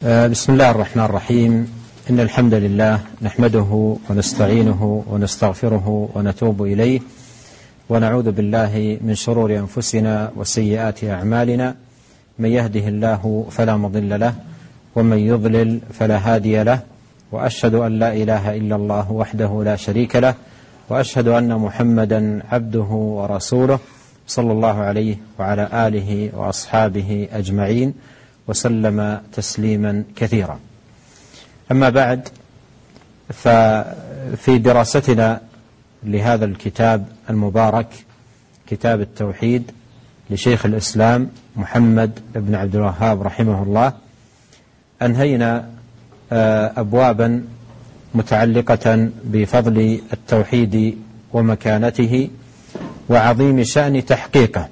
بسم الله الرحمن الرحيم. إن الحمد لله نحمده ونستعينه ونستغفره ونتوب إليه، ونعوذ بالله من شرور أنفسنا وسيئات أعمالنا. من يهده الله فلا مضل له، ومن يضلل فلا هادي له، وأشهد أن لا إله إلا الله وحده لا شريك له، وأشهد أن محمدا عبده ورسوله صلى الله عليه وعلى آله وأصحابه أجمعين، وسلم تسليما كثيرا. أما بعد، ففي دراستنا لهذا الكتاب المبارك، كتاب التوحيد لشيخ الإسلام محمد بن عبد الوهاب رحمه الله، أنهينا أبوابا متعلقة بفضل التوحيد ومكانته وعظيم شأن تحقيقه.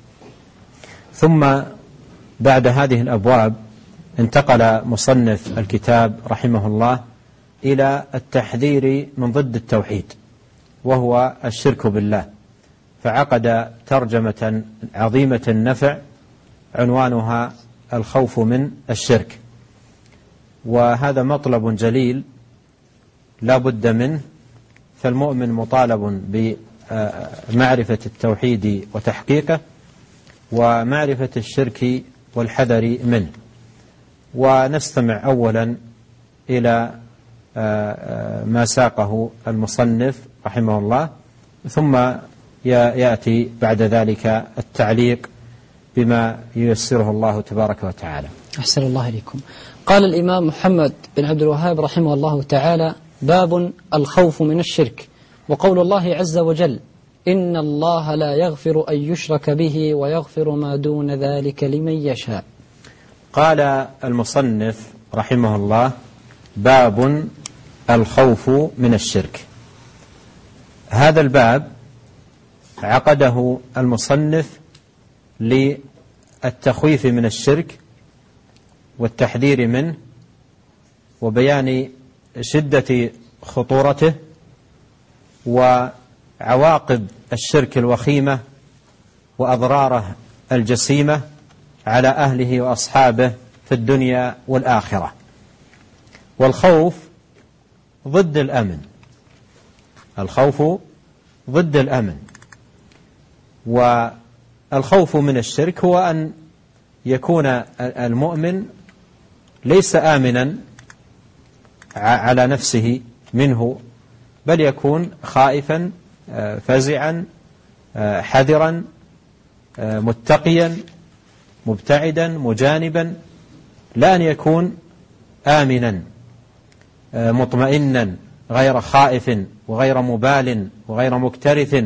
ثم بعد هذه الأبواب انتقل مصنف الكتاب رحمه الله إلى التحذير من ضد التوحيد، وهو الشرك بالله، فعقد ترجمة عظيمة النفع عنوانها الخوف من الشرك. وهذا مطلب جليل لا بد منه، فالمؤمن مطالب بمعرفة التوحيد وتحقيقه، ومعرفة الشرك والحذر منه. ونستمع أولا إلى ما ساقه المصنف رحمه الله، ثم يأتي بعد ذلك التعليق بما ييسره الله تبارك وتعالى. أحسن الله إليكم. قال الإمام محمد بن عبد الوهاب رحمه الله تعالى: باب الخوف من الشرك. وقول الله عز وجل: إن الله لا يغفر أن يشرك به ويغفر ما دون ذلك لمن يشاء. قال المصنف رحمه الله: باب الخوف من الشرك. هذا الباب عقده المصنف للتخويف من الشرك والتحذير منه، وبيان شدة خطورته وعواقب الشرك الوخيمة وأضراره الجسيمة على أهله وأصحابه في الدنيا والآخرة. والخوف ضد الأمن، الخوف ضد الأمن. والخوف من الشرك هو أن يكون المؤمن ليس آمنا على نفسه منه، بل يكون خائفا فزعا حذرا متقيا مبتعدا مجانبا، لا أن يكون آمنا مطمئنا غير خائف وغير مبال وغير مكترث.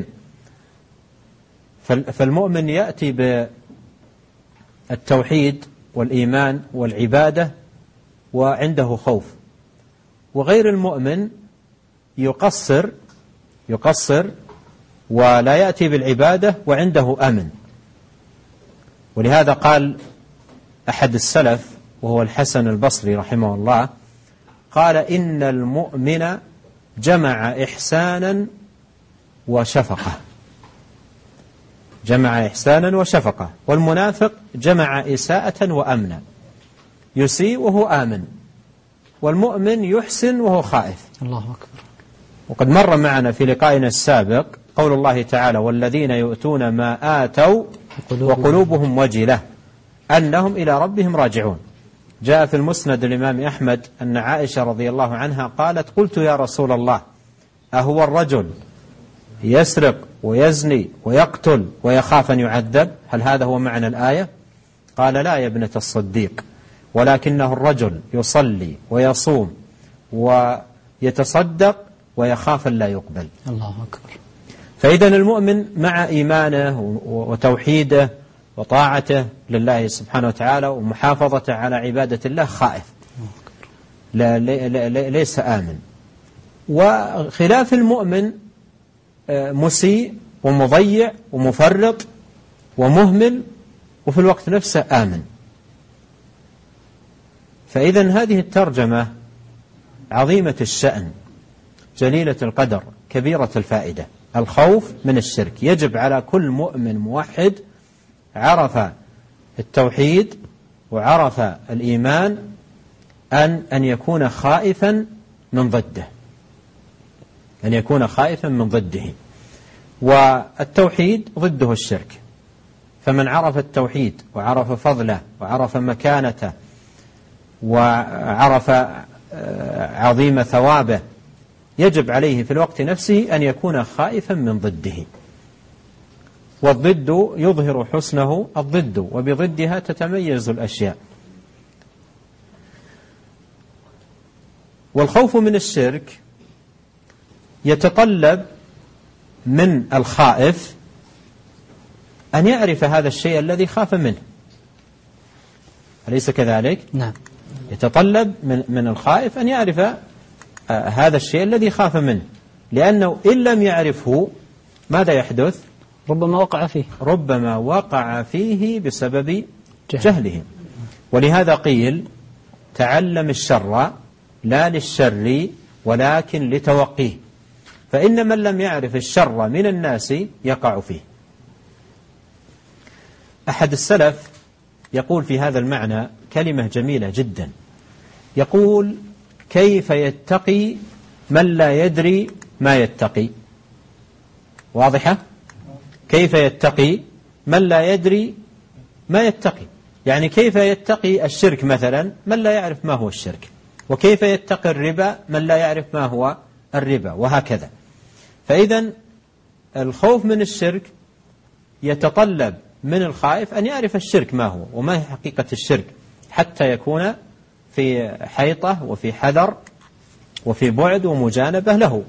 فالمؤمن يأتي بالتوحيد والإيمان والعبادة وعنده خوف، وغير المؤمن يقصر ولا يأتي بالعبادة وعنده أمن. ولهذا قال أحد السلف وهو الحسن البصري رحمه الله، قال: إن المؤمن جمع إحسانا وشفقة، جمع إحسانا وشفقة، والمنافق جمع إساءة وأمنا، يسيء وهو آمن، والمؤمن يحسن وهو خائف. الله أكبر. وقد مر معنا في لقائنا السابق قول الله تعالى: والذين يؤتون ما آتوا وقلوبهم وجلة أنهم إلى ربهم راجعون. جاء في المسند الإمام أحمد أن عائشة رضي الله عنها قالت: قلت يا رسول الله، أهو الرجل يسرق ويزني ويقتل ويخاف أن يعذب؟ هل هذا هو معنى الآية؟ قال: لا يا ابنة الصديق، ولكنه الرجل يصلي ويصوم ويتصدق ويخاف أن لا يقبل. الله أكبر. فإذا المؤمن مع إيمانه وتوحيده وطاعته لله سبحانه وتعالى ومحافظته على عبادة الله خائف، ليس آمن. وخلاف المؤمن مسيء ومضيع ومفرط ومهمل، وفي الوقت نفسه آمن. فإذا هذه الترجمة عظيمة الشأن جليلة القدر كبيرة الفائدة. الخوف من الشرك يجب على كل مؤمن موحد عرف التوحيد وعرف الإيمان أن يكون خائفا من ضده، أن يكون خائفا من ضده. والتوحيد ضده الشرك، فمن عرف التوحيد وعرف فضله وعرف مكانته وعرف عظيم ثوابه يجب عليه في الوقت نفسه أن يكون خائفا من ضده. والضد يظهر حسنه الضد، وبضدها تتميز الأشياء. والخوف من الشرك يتطلب من الخائف أن يعرف هذا الشيء الذي خاف منه، أليس كذلك؟ نعم. يتطلب من الخائف أن يعرف هذا الشيء الذي خاف منه، لأنه إن لم يعرفه ماذا يحدث؟ ربما وقع فيه بسبب جهله. ولهذا قيل تعلم الشر لا للشر ولكن لتوقيه، فإن من لم يعرف الشر من الناس يقع فيه. أحد السلف يقول في هذا المعنى كلمة جميلة جدا، يقول: كيف يتقي من لا يدري ما يتقي؟ واضحة؟ كيف يتقي من لا يدري ما يتقي؟ يعني كيف يتقي الشرك مثلا من لا يعرف ما هو الشرك، وكيف يتقي الربا من لا يعرف ما هو الربا، وهكذا. فإذا الخوف من الشرك يتطلب من الخائف أن يعرف الشرك ما هو وما هي حقيقة الشرك، حتى يكون في حيطة وفي حذر وفي بعد ومجانبة له.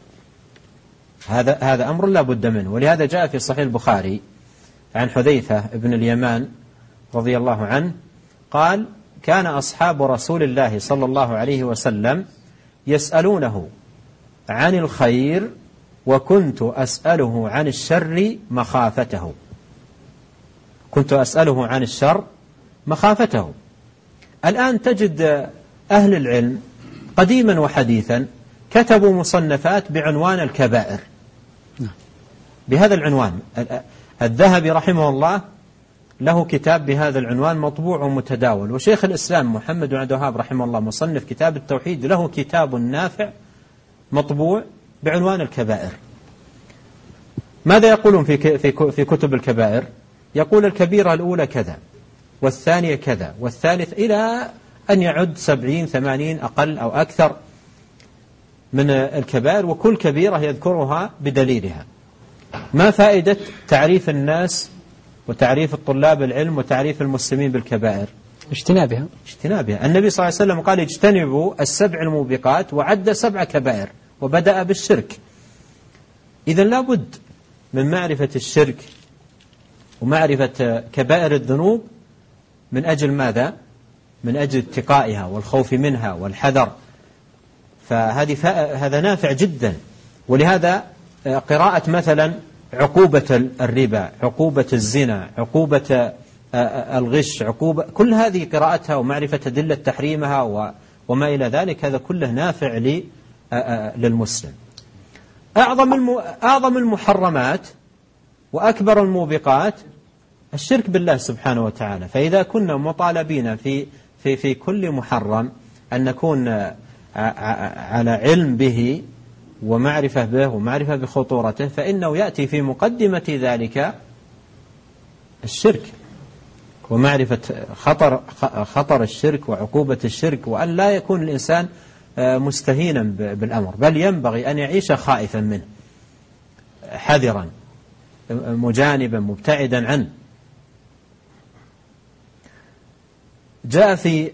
هذا أمر لا بد منه. ولهذا جاء في صحيح البخاري عن حذيفة بن اليمان رضي الله عنه قال: كان أصحاب رسول الله صلى الله عليه وسلم يسألونه عن الخير وكنت أسأله عن الشر مخافته. كنت أسأله عن الشر مخافته. الآن تجد أهل العلم قديما وحديثا كتبوا مصنفات بعنوان الكبائر، بهذا العنوان. الذهبي رحمه الله له كتاب بهذا العنوان مطبوع ومتداول، وشيخ الإسلام محمد بن عبد الوهاب رحمه الله مصنف كتاب التوحيد له كتاب نافع مطبوع بعنوان الكبائر. ماذا يقولون في كتب الكبائر؟ يقول الكبيرة الأولى كذا، والثانية كذا، والثالث، إلى أن يعد 70-80 أقل أو أكثر من الكبائر، وكل كبيرة يذكرها بدليلها. ما فائدة تعريف الناس وتعريف الطلاب العلم وتعريف المسلمين بالكبائر؟ اجتنابها. النبي صلى الله عليه وسلم قال: اجتنبوا 7 الموبقات، وعد 7 كبائر، وبدأ بالشرك. إذا لابد من معرفة الشرك ومعرفة كبائر الذنوب. من أجل ماذا؟ من أجل اتقائها والخوف منها والحذر. هذا نافع جدا. ولهذا قراءة مثلا عقوبة الربا، عقوبة الزنا، عقوبة الغش، كل هذه قراءتها ومعرفة أدلة تحريمها وما إلى ذلك، هذا كله نافع للمسلم. أعظم المحرمات وأكبر الموبقات الشرك بالله سبحانه وتعالى. فإذا كنا مطالبين في كل محرم أن نكون على علم به ومعرفة به ومعرفة بخطورته، فإنه يأتي في مقدمة ذلك الشرك ومعرفة خطر الشرك وعقوبة الشرك، وأن لا يكون الإنسان مستهينا بالأمر، بل ينبغي أن يعيش خائفا منه، حذرا مجانبا مبتعدا عنه. جاء في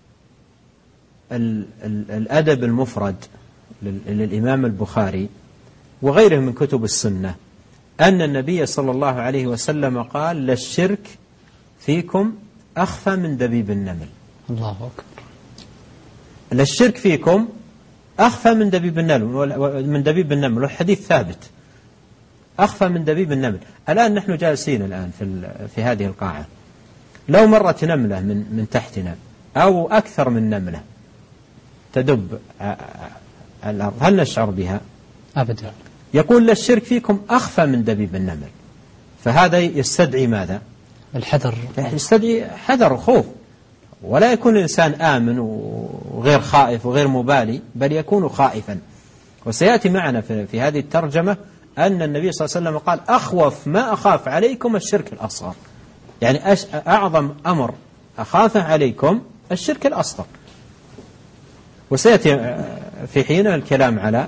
الأدب المفرد للإمام البخاري وغيره من كتب السنة أن النبي صلى الله عليه وسلم قال: للشرك فيكم أخفى من دبيب النمل. الله أكبر. للشرك فيكم أخفى من دبيب النمل، والحديث ثابت، أخفى من دبيب النمل. الآن نحن جالسين الآن في هذه القاعة، لو مرت نملة من تحتنا أو أكثر من نملة تدب الأرض، هل نشعر بها؟ أبدا. يقول: للشرك فيكم أخفى من دبيب النمل. فهذا يستدعي ماذا؟ الحذر. يستدعي حذر وخوف ولا يكون الإنسان آمن وغير خائف وغير مبالي، بل يكون خائفا. وسيأتي معنا في هذه الترجمة أن النبي صلى الله عليه وسلم قال أخوف ما أخاف عليكم الشرك الأصغر، يعني أعظم أمر أخاف عليكم الشرك الأصغر. وسيأتي في حين الكلام على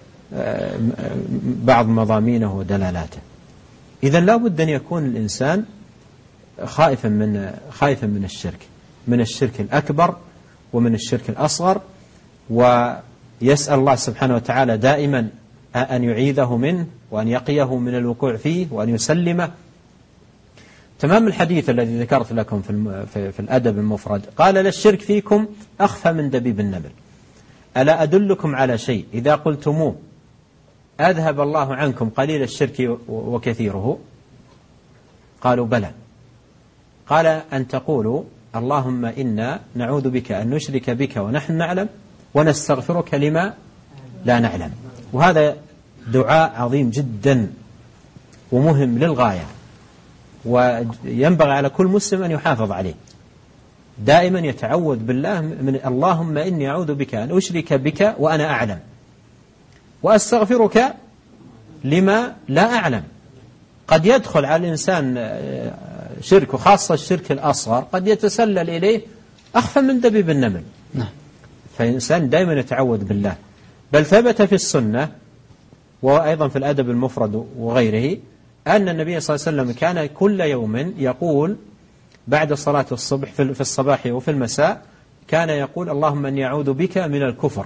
بعض مضامينه ودلالاته. إذن لا بد أن يكون الإنسان خائفا من الشرك، من الشرك الأكبر ومن الشرك الأصغر، ويسأل الله سبحانه وتعالى دائما أن يعيذه منه وأن يقيه من الوقوع فيه وأن يسلمه. تمام الحديث الذي ذكرت لكم في الأدب المفرد، قال للشرك فيكم أخفى من دبيب النمل، ألا أدلكم على شيء إذا قلتموه أذهب الله عنكم قليل الشرك وكثيره؟ قالوا بلى. قال أن تقولوا اللهم إنا نعوذ بك أن نشرك بك ونحن نعلم ونستغفرك لما لا نعلم. وهذا دعاء عظيم جدا ومهم للغاية، وينبغي على كل مسلم أن يحافظ عليه، دائما يتعوذ بالله من اللهم إني أعوذ بك أن أشرك بك وأنا أعلم وأستغفرك لما لا أعلم. قد يدخل على الإنسان شرك، وخاصة الشرك الأصغر قد يتسلل إليه أخفى من دبيب النمل. فالإنسان دائما يتعوذ بالله. بل ثبت في السنة وأيضا في الأدب المفرد وغيره أن النبي صلى الله عليه وسلم كان كل يوم يقول بعد صلاة الصبح في الصباح وفي المساء، كان يقول اللهم أني أعوذ بك من الكفر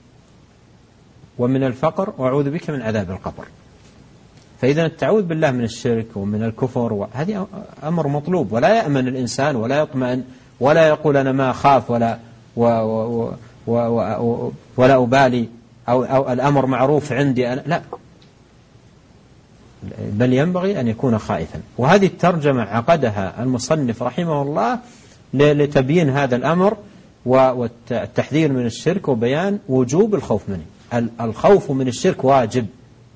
ومن الفقر وأعوذ بك من عذاب القبر. فإذا التعوذ بالله من الشرك ومن الكفر هذه أمر مطلوب، ولا يأمن الإنسان ولا يطمئن ولا يقول أنا ما أخاف ولا أبالي أو الأمر معروف عندي أنا، لا، بل ينبغي أن يكون خائفا. وهذه الترجمة عقدها المصنف رحمه الله لتبيين هذا الأمر والتحذير من الشرك وبيان وجوب الخوف منه. الخوف من الشرك واجب،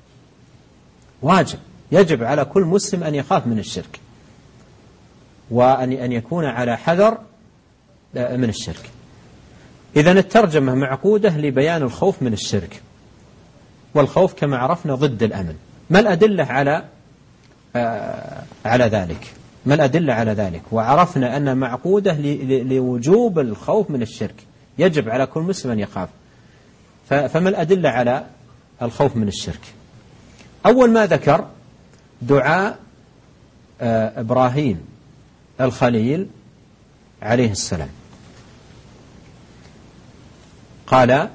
يجب على كل مسلم أن يخاف من الشرك وأن يكون على حذر من الشرك. إذن الترجمة معقودة لبيان الخوف من الشرك، والخوف كما عرفنا ضد الأمن. ما الأدلة على ذلك؟ ما الأدلة على ذلك؟ وعرفنا أن معقودة لوجوب الخوف من الشرك، يجب على كل مسلم أن يخاف. فما الأدلة على الخوف من الشرك؟ أول ما ذكر دعاء إبراهيم الخليل عليه السلام، قال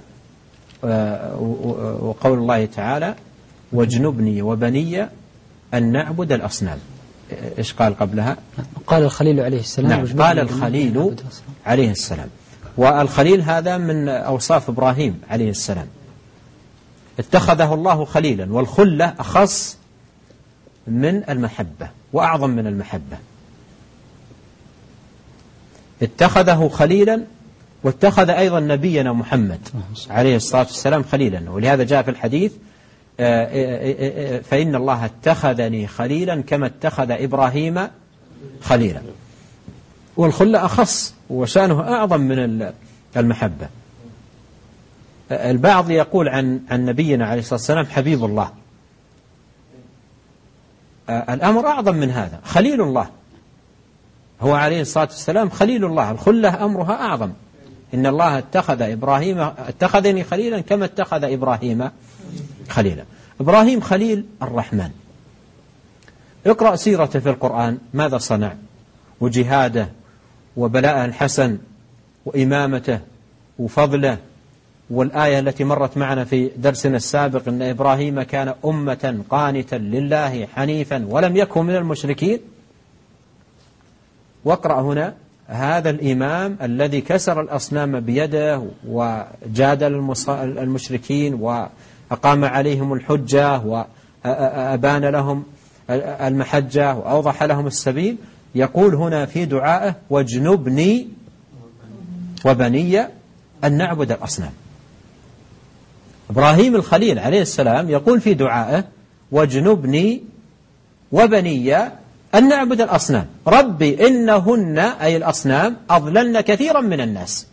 وقول الله تعالى واجنبني وبني أن نعبد الأصنام. إيش قال قبلها؟ قال الخليل عليه السلام. نعم، قال الخليل عليه السلام. والخليل هذا من أوصاف إبراهيم عليه السلام، اتخذه الله خليلا، والخلة أخص من المحبة وأعظم من المحبة. اتخذه خليلا، واتخذ أيضا نبينا محمد عليه الصلاة والسلام خليلا. ولهذا جاء في الحديث فإن الله اتخذني خليلا كما اتخذ إبراهيم خليلا. والخلة أخص وشانه أعظم من المحبة. البعض يقول عن نبينا عليه الصلاة والسلام حبيب الله، الأمر أعظم من هذا، خليل الله، هو عليه الصلاة والسلام خليل الله، الخلة أمرها أعظم. إن الله اتخذني خليلا كما اتخذ إبراهيم خليلا. إبراهيم خليل الرحمن، اقرأ سيرته في القرآن، ماذا صنع؟ وجهاده وبلاءه الحسن وإمامته وفضله. والآية التي مرت معنا في درسنا السابق إن إبراهيم كان أمة قانتا لله حنيفا ولم يكن من المشركين. واقرأ هنا هذا الإمام الذي كسر الأصنام بيده وجادل المشركين وأقام عليهم الحجة وأبان لهم المحجة وأوضح لهم السبيل. يقول هنا في دعائه واجنبني وبني أن نعبد الأصنام. إبراهيم الخليل عليه السلام يقول في دعائه واجنبني وبني أن نعبد الأصنام. ربي إنهن أي الأصنام أضللن كثيرا من الناس.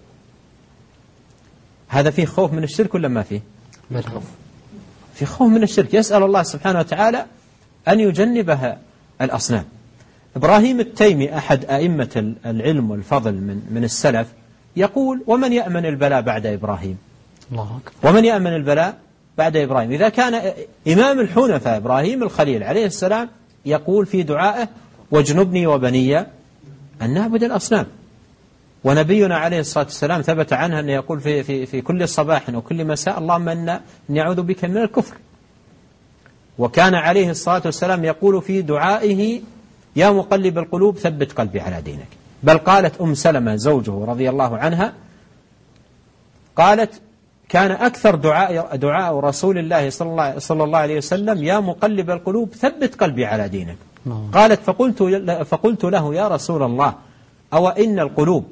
هذا فيه خوف من الشرك ولا ما فيه؟ في خوف من الشرك. يسأل الله سبحانه وتعالى أن يجنبها الأصنام. إبراهيم التيمي أحد أئمة العلم والفضل من السلف يقول: ومن يأمن البلاء بعد إبراهيم؟ الله أكبر. ومن يأمن البلاء بعد إبراهيم؟ إذا كان إمام الحنفاء إبراهيم الخليل عليه السلام يقول في دعائه: واجنبني وبني أن نعبد الأصنام. ونبينا عليه الصلاة والسلام ثبت عنه أن يقول في كل صباح وكل مساء: اللهم إني أعوذ بك من الكفر. وكان عليه الصلاة والسلام يقول في دعائه: يا مقلب القلوب ثبت قلبي على دينك. بل قالت أم سلمة زوجه رضي الله عنها، قالت: كان أكثر دعاء رسول الله صلى الله عليه وسلم: يا مقلب القلوب ثبت قلبي على دينك. قالت: فقلت له: يا رسول الله، أو إن القلوب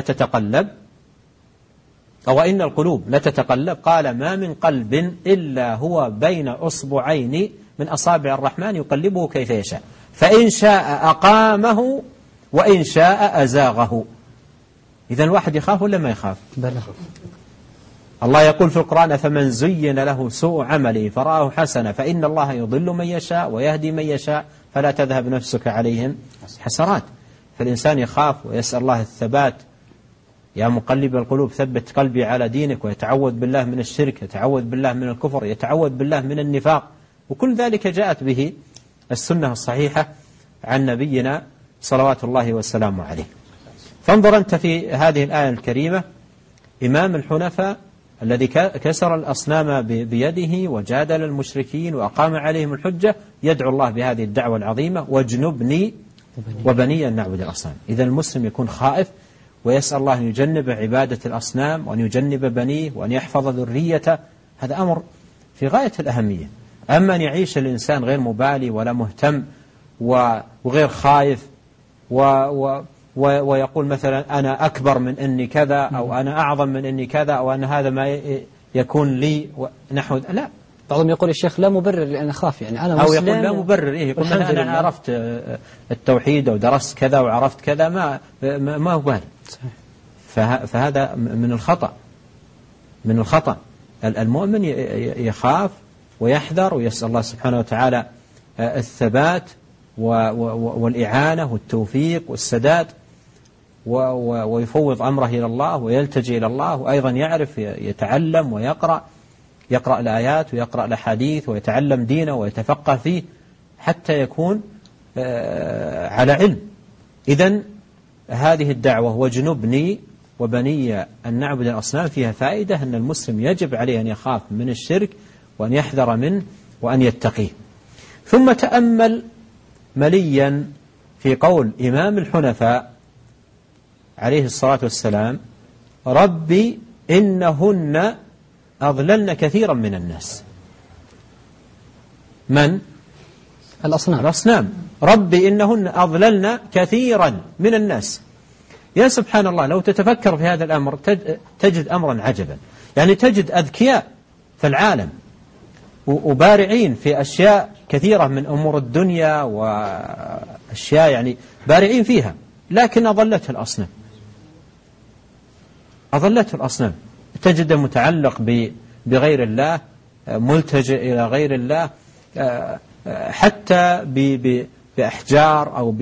لتتقلب؟ قال: ما من قلب إلا هو بين أصبعين من أصابع الرحمن يقلبه كيف يشاء، فإن شاء أقامه وإن شاء أزاغه. إذا الواحد يخاف ولا ما يخاف؟ بلى. الله يقول في القرآن: فمن زين له سوء عمله فرآه حسنا فإن الله يضل من يشاء ويهدي من يشاء فلا تذهب نفسك عليهم حسرات. فالإنسان يخاف ويسأل الله الثبات. يا مقلب القلوب ثبت قلبي على دينك، ويتعوذ بالله من الشرك، يتعوذ بالله من الكفر، يتعوذ بالله من النفاق. وكل ذلك جاءت به السنة الصحيحة عن نبينا صلوات الله والسلام عليه. فانظر أنت في هذه الآية الكريمة: إمام الحنفاء الذي كسر الأصنام بيده وجادل المشركين وأقام عليهم الحجة يدعو الله بهذه الدعوة العظيمة: واجنبني وبني أن نعبد الأصنام. إذا المسلم يكون خائف ويسأل الله أن يجنب عبادة الأصنام وأن يجنب بنيه وأن يحفظ ذريته. هذا أمر في غاية الأهمية. أما أن يعيش الإنسان غير مبالي ولا مهتم وغير خائف ويقول مثلا: أنا أكبر من أني كذا، أو أنا أعظم من أني كذا، أو أن هذا ما يكون لي نحو لا. بعضهم يقول: الشيخ لا مبرر لأن أخاف، يعني أنا مسلم، أو يقول لا مبرر، يقول أنا عرفت التوحيد أو درست كذا وعرفت كذا، ما هو بالي. فهذا من الخطأ. المؤمن يخاف ويحذر ويسأل الله سبحانه وتعالى الثبات والإعانة والتوفيق والسداد، ويفوض أمره إلى الله ويلتجئ إلى الله. وأيضا يعرف يتعلم ويقرأ الآيات ويقرأ الأحاديث ويتعلم دينه ويتفقه فيه حتى يكون على علم. إذن هذه الدعوة واجنبني وبني أن نعبد الأصنام فيها فائدة، أن المسلم يجب عليه أن يخاف من الشرك وأن يحذر منه وأن يتقيه. ثم تأمل مليا في قول إمام الحنفاء عليه الصلاة والسلام: ربي إنهن أضللن كثيرا من الناس. من؟ الأصنام. ربي إنهن أضللن كثيرا من الناس. يا سبحان الله، لو تتفكر في هذا الأمر تجد أمرا عجبا. يعني تجد أذكياء في العالم وبارعين في أشياء كثيرة من أمور الدنيا وأشياء يعني بارعين فيها، لكن أضلته الأصنام. تجد متعلق بغير الله، ملتجئ إلى غير الله، حتى بأحجار أو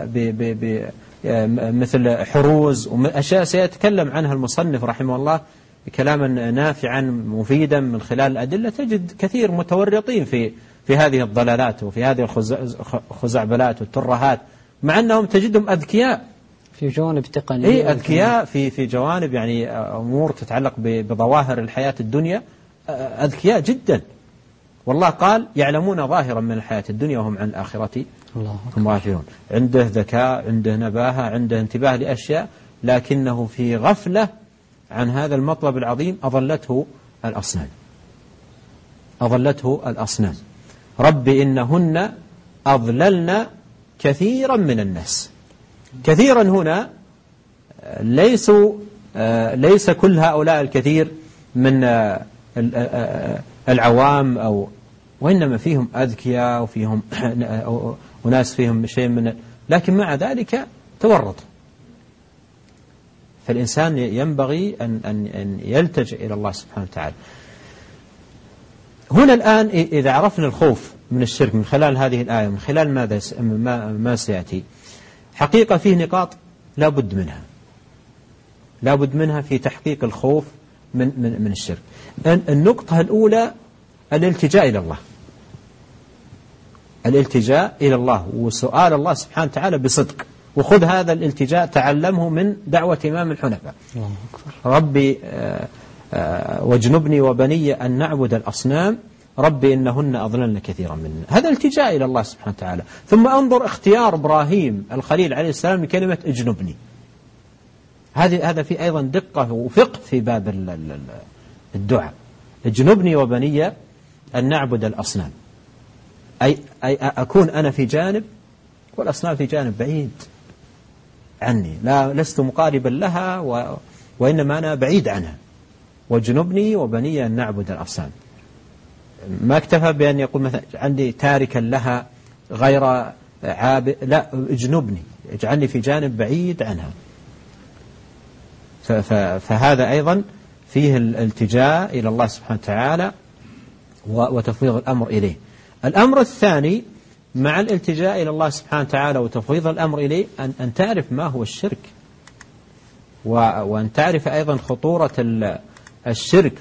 مثل حروز وأشياء سيتكلم عنها المصنف رحمه الله كلاما نافعا مفيدا من خلال الأدلة. تجد كثير متورطين في هذه الضلالات وفي هذه الخزعبلات والترهات، مع أنهم تجدهم أذكياء في جوانب تقنية، أذكياء في جوانب يعني أمور تتعلق بظواهر الحياة الدنيا، أذكياء جدا. والله قال: يعلمون ظاهرا من الحياة الدنيا وهم عن الآخرة هم غافلون. عنده ذكاء، عنده نباهة، عنده انتباه لأشياء، لكنه في غفلة عن هذا المطلب العظيم. أضلته الأصنام. رب إنهن أضللن كثيرا من الناس. كثيرا هنا ليس كل هؤلاء الكثير من العوام وإنما فيهم أذكياء وناس فيهم شيء من، لكن مع ذلك تورط. فالإنسان ينبغي أن يلتجئ إلى الله سبحانه وتعالى. هنا الآن إذا عرفنا الخوف من الشرك من خلال هذه الآية، من خلال ما سيأتي، حقيقة فيه نقاط لا بد منها في تحقيق الخوف من الشرك. النقطة الأولى الالتجاء إلى الله وسؤال الله سبحانه وتعالى بصدق. وخذ هذا الالتجاء تعلمه من دعوة إمام الحنفاء: ربي واجنبني وبني أن نعبد الأصنام ربي إنهن أضللن كثيرا منا. هذا التجاء إلى الله سبحانه وتعالى. ثم انظر اختيار إبراهيم الخليل عليه السلام لكلمة اجنبني. هذا في أيضا دقة وفقه في باب الدعاء. اجنبني وبني أن نعبد الأصنام، أي أكون أنا في جانب والأصنام في جانب بعيد عني، لست مقاربا لها وإنما أنا بعيد عنها. واجنبني وبني أن نعبد الأصنام. ما اكتفى بأن يقول مثلا عندي تاركا لها غير عابد، لا، اجنبني، اجعلني في جانب بعيد عنها. فهذا أيضا فيه الالتجاء إلى الله سبحانه وتعالى وتفويض الأمر إليه. الأمر الثاني مع الالتجاء إلى الله سبحانه وتعالى وتفويض الأمر إليه أن تعرف ما هو الشرك، وأن تعرف أيضا خطورة الشرك،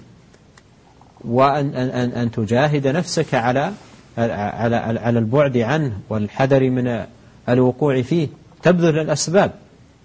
وأن تجاهد نفسك على البعد عنه والحذر من الوقوع فيه، تبذل الأسباب.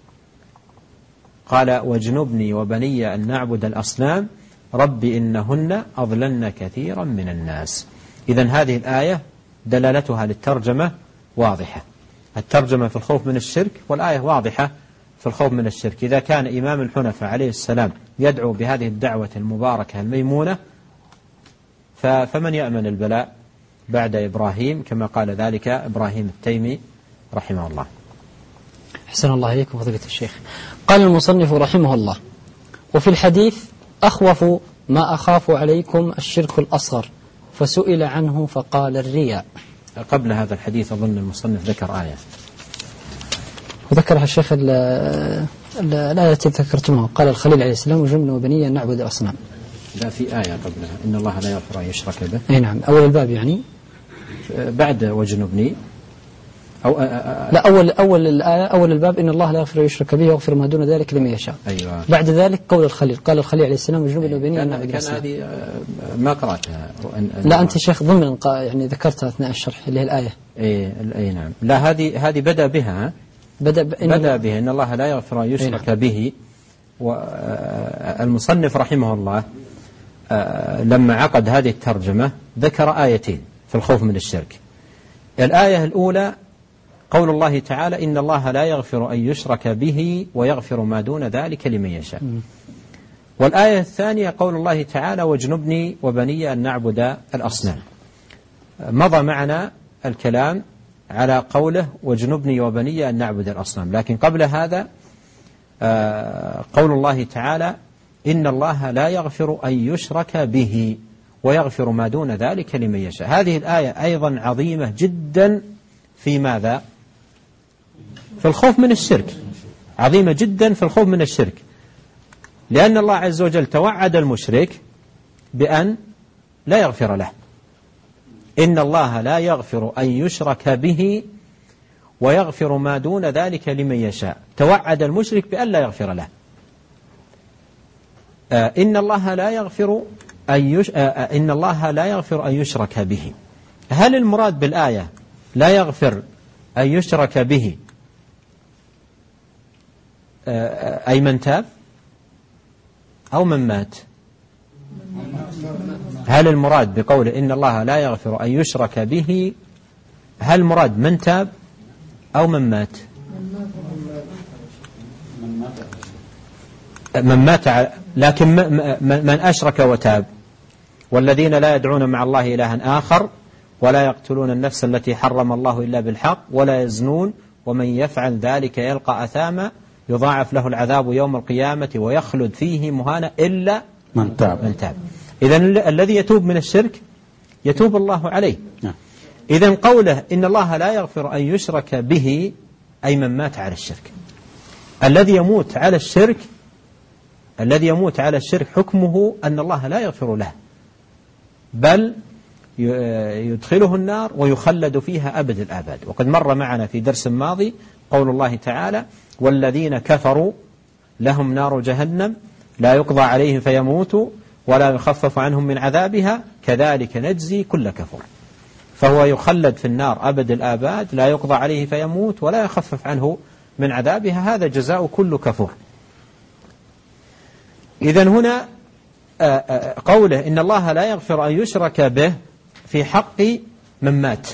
قال واجنبني وبني أن نعبد الأصنام ربي إنهن أضللن كثيرا من الناس. إذن هذه الآية دلالتها للترجمة واضحة. الترجمة في الخوف من الشرك، والآية واضحة في الخوف من الشرك. إذا كان إمام الحنفاء عليه السلام يدعو بهذه الدعوة المباركة الميمونة، فمن يأمن البلاء بعد إبراهيم، كما قال ذلك إبراهيم التيمي رحمه الله. أحسن الله إليكم فضيلة الشيخ. قال المصنف رحمه الله: وفي الحديث أخوف ما أخاف عليكم الشرك الأصغر، فسئل عنه فقال الرياء. قبل هذا الحديث أظن المصنف ذكر آية وذكرها الشيخ الآية التي ذكرتموها، قال الخليل عليه السلام وجنبنا وبني أن نعبد الأصنام. لا، في آية قبلها إن الله لا يغفر أن يشرك به. أي نعم، أول الباب يعني بعد وجنبني لا، أول الآية أول الباب إن الله لا يغفر يشرك به ويغفر ما دون ذلك لمن يشاء. أيوة. بعد ذلك قول الخليل، قال الخليل عليه السلام وجنبنا وبني أن نعبد الأصنام. كان هذه ما قرأتها. لا، أنت شيخ ضمن يعني ذكرتها أثناء الشرح اللي هي الآية. أي نعم. لا، هذه بدأ بها إن الله لا يغفر أن يشرك به. والمصنف رحمه الله لما عقد هذه الترجمة ذكر آيتين في الخوف من الشرك. الآية الأولى قول الله تعالى إن الله لا يغفر أن يشرك به ويغفر ما دون ذلك لمن يشاء. والآية الثانية قول الله تعالى واجنبني وبني أن نعبد الأصنام. مضى معنا الكلام على قوله واجنبني وبني أن نعبد الأصنام، لكن قبل هذا قول الله تعالى إن الله لا يغفر أن يشرك به ويغفر ما دون ذلك لمن يشاء. هذه الآية أيضا عظيمة جدا في ماذا؟ في الخوف من الشرك. عظيمة جدا في الخوف من الشرك، لأن الله عز وجل توعد المشرك بأن لا يغفر له. إن الله لا يغفر أن يشرك به ويغفر ما دون ذلك لمن يشاء. توعد المشرك بأن لا يغفر له. إن الله لا يغفر أن يشرك به. هل المراد بالآية لا يغفر أن يشرك به أي من تاب أو من مات؟ هل المراد بقول إن الله لا يغفر أن يشرك به هل المراد من تاب أو من مات؟ من مات، لكن من أشرك وتاب. والذين لا يدعون مع الله إلها آخر ولا يقتلون النفس التي حرم الله إلا بالحق ولا يزنون ومن يفعل ذلك يلقى أثاما يضاعف له العذاب يوم القيامة ويخلد فيه مهانا إلا من تاب. إذن الذي يتوب من الشرك يتوب الله عليه. إذن قوله إن الله لا يغفر أن يشرك به أي من مات على الشرك. الذي يموت على الشرك حكمه أن الله لا يغفر له، بل يدخله النار ويخلد فيها أبد الآباد. وقد مر معنا في درس ماضي قول الله تعالى: والذين كفروا لهم نار جهنم لا يقضى عليهم فيموتوا ولا يخفف عنهم من عذابها كذلك نجزي كل كفور. فهو يخلد في النار أبد الآباد، لا يقضى عليه فيموت ولا يخفف عنه من عذابها، هذا جزاء كل كفور. إذن هنا قوله إن الله لا يغفر أن يشرك به في حق من مات.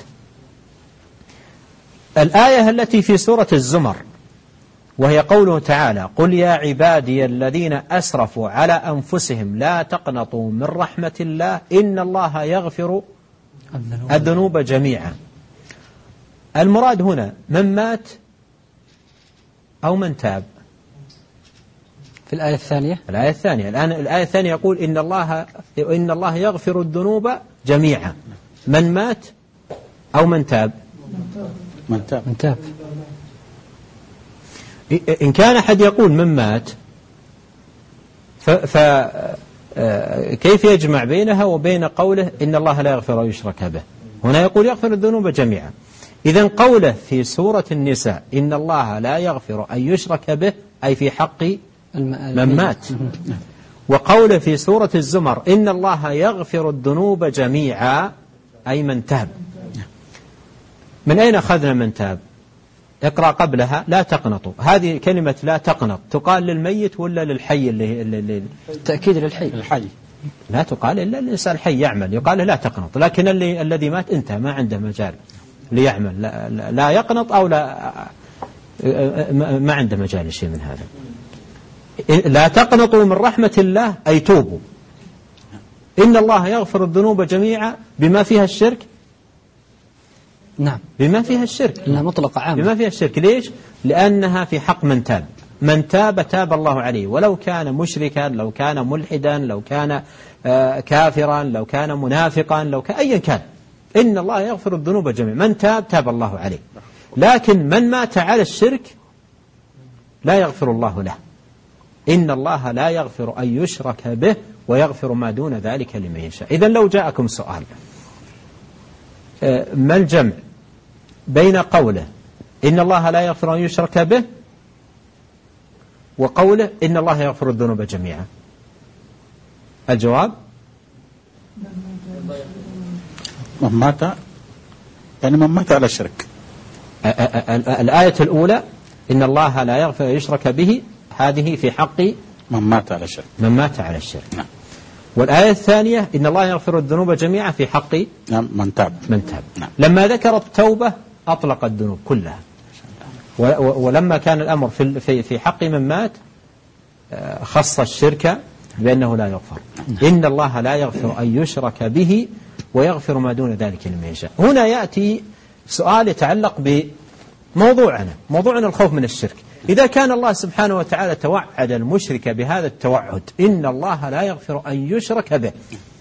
الآية التي في سورة الزمر وهي قوله تعالى: قل يا عبادي الذين أسرفوا على أنفسهم لا تقنطوا من رحمة الله إن الله يغفر الذنوب جميعا. المراد هنا من مات أو من تاب؟ في الآية الثانية. الآن الآية الثانية يقول إن الله يغفر الذنوب جميعا. من مات أو من تاب؟ من تاب. إن كان أحد يقول من مات فكيف يجمع بينها وبين قوله إن الله لا يغفر أن يشرك به؟ هنا يقول يغفر الذنوب جميعا. إذن قوله في سورة النساء إن الله لا يغفر أن يشرك به أي في حق من مات، وقوله في سورة الزمر إن الله يغفر الذنوب جميعا أي من تاب. من أين أخذنا من تاب؟ اقرأ قبلها لا تقنطوا. هذه كلمة لا تقنط تقال للميت ولا للحي؟ اللي تأكيد للحي. لا تقال إلا الإنسان الحي يعمل، يقال لا تقنط. لكن الذي مات انتهى، ما عنده مجال ليعمل، لا يقنط أو ما عنده مجال شيء من هذا. لا تقنطوا من رحمة الله أي توبوا. إن الله يغفر الذنوب جميعا بما فيها الشرك. نعم، بما فيها الشرك، لا مطلق عام. بما فيها الشرك. ليش؟ لأنها في حق من تاب. من تاب تاب الله عليه، ولو كان مشركا، لو كان ملحدا، لو كان كافرا، لو كان منافقا، لو كان أيا كان، إن الله يغفر الذنوب جميعا. من تاب تاب الله عليه. لكن من مات على الشرك لا يغفر الله له. إن الله لا يغفر أن يشرك به ويغفر ما دون ذلك لمن يشاء. إذن لو جاءكم سؤال ما الجمع بين قوله إن الله لا يغفر أن يشرك به وقوله إن الله يغفر الذنوب جميعا؟ الجواب من مات، يعني من مات على الشرك. الآية الأولى إن الله لا يغفر أن يشرك به، هذه في حق من مات على الشرك. من مات على الشرك. نعم. والآية الثانية إن الله يغفر الذنوب جميعا في حق من تاب. نعم. لما ذكر التوبة أطلق الذنوب كلها، ولما كان الأمر في حق من مات خص الشرك بأنه لا يغفر. إن الله لا يغفر أن يشرك به ويغفر ما دون ذلك لمن يشاء. هنا يأتي سؤال يتعلق بموضوعنا، موضوعنا الخوف من الشرك. إذا كان الله سبحانه وتعالى توعد المشرك بهذا التوعد إن الله لا يغفر أن يشرك به،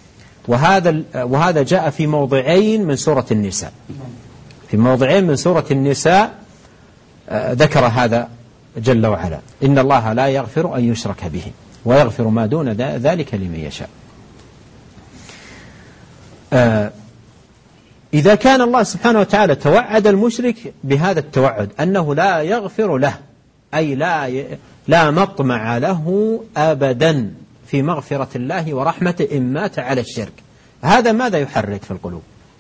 وهذا جاء في موضعين من سورة النساء. في موضعين من سورة النساء ذكر هذا جل وعلا: إن الله لا يغفر أن يشرك به ويغفر ما دون ذلك لمن يشاء. إذا كان الله سبحانه وتعالى توعد المشرك بهذا التوعد أنه لا يغفر له، أي لا مطمع له أبدا في مغفرة الله ورحمته إن مات على الشرك، هذا ماذا يحرك في القلوب؟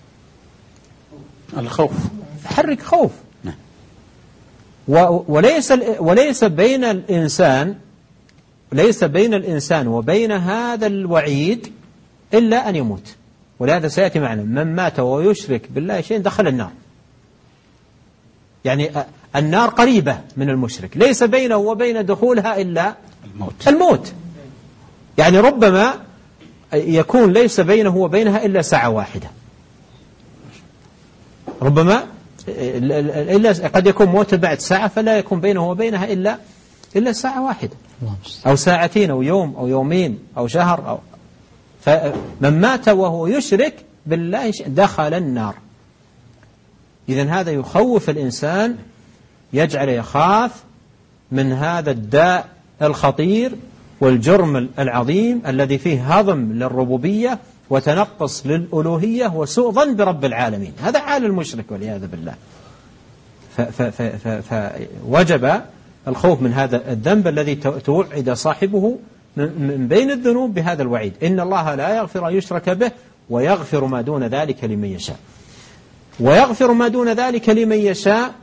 الخوف. يحرك خوف. وليس بين الإنسان وبين هذا الوعيد إلا أن يموت. ولهذا سيأتي معنا من مات ويشرك بالله شيء دخل النار. يعني النار قريبة من المشرك، ليس بينه وبين دخولها إلا الموت. يعني ربما يكون ليس بينه وبينها إلا ساعة واحدة، ربما قد يكون موت بعد ساعة، فلا يكون بينه وبينها إلا ساعة واحدة أو ساعتين أو يوم أو يومين أو شهر فمن مات وهو يشرك بالله دخل النار. إذن هذا يخوف الإنسان، يجعل يخاف من هذا الداء الخطير والجرم العظيم الذي فيه هضم للربوبية وتنقص للألوهية وسوء ظن برب العالمين. هذا حال المشرك والعياذ بالله. فوجب الخوف من هذا الذنب الذي توعد صاحبه من بين الذنوب بهذا الوعيد: إن الله لا يغفر أن يشرك به ويغفر ما دون ذلك لمن يشاء. ويغفر ما دون ذلك لمن يشاء،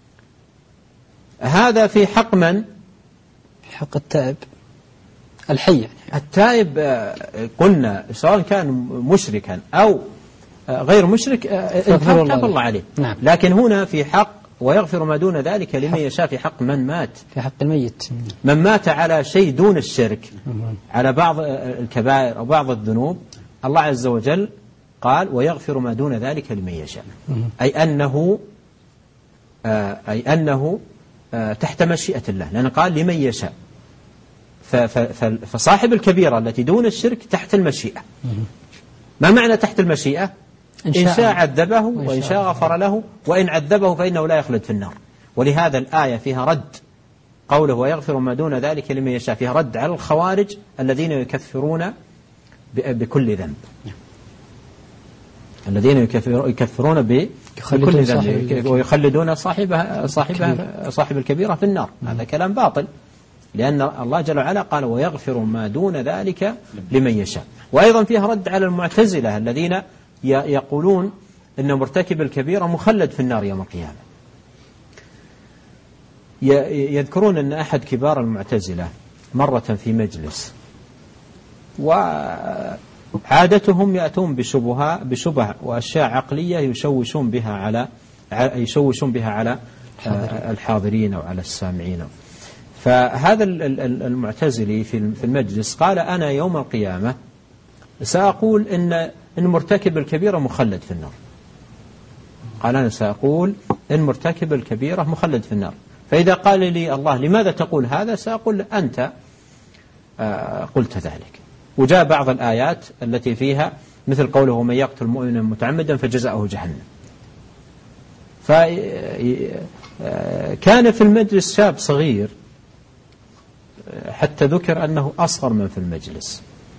هذا في حق من؟ حق التائب الحي يعني. التائب قلنا سواء كان مشركا أو غير مشرك تاب الله عليه. نعم. لكن هنا في حق ويغفر ما دون ذلك لمن يشاء، في حق من مات، في حق الميت، من مات على شيء دون الشرك، على بعض الكبائر أو بعض الذنوب، الله عز وجل قال ويغفر ما دون ذلك لمن يشاء، أي أنه تحت مشيئة الله، لأنه قال لمن يشاء. فصاحب الكبيرة التي دون الشرك تحت المشيئة. ما معنى تحت المشيئة؟ إن شاء عذبه وإن شاء غفر له، وإن عذبه فإنه لا يخلد في النار. ولهذا الآية فيها رد، قوله ويغفر ما دون ذلك لمن يشاء، فيها رد على الخوارج الذين يكفرون بكل ذنب، الذين يكفرون بكل ذنب ويخلدون صاحب الكبيرة في النار. هذا كلام باطل، لأن الله جل وعلا قال ويغفر ما دون ذلك لمن يشاء. وأيضا فيها رد على المعتزلة الذين يقولون أن مرتكب الكبيرة مخلد في النار يوم القيامة. يذكرون أن أحد كبار المعتزلة مرة في مجلس، وعادتهم يأتون بشبه وأشياء عقلية يشوشون بها على الحاضرين أو على السامعين. فهذا المعتزلي في المجلس قال أنا يوم القيامة سأقول إن مرتكب الكبيرة مخلد في النار. قال أنا سأقول إن مرتكب الكبيرة مخلد في النار، فإذا قال لي الله لماذا تقول هذا سأقول أنت قلت ذلك. وجاء بعض الآيات التي فيها مثل قوله من يقتل مؤمنا متعمدا فجزاؤه جهنم. فكان في المجلس شاب صغير حتى ذكر أنه أصغر من في المجلس،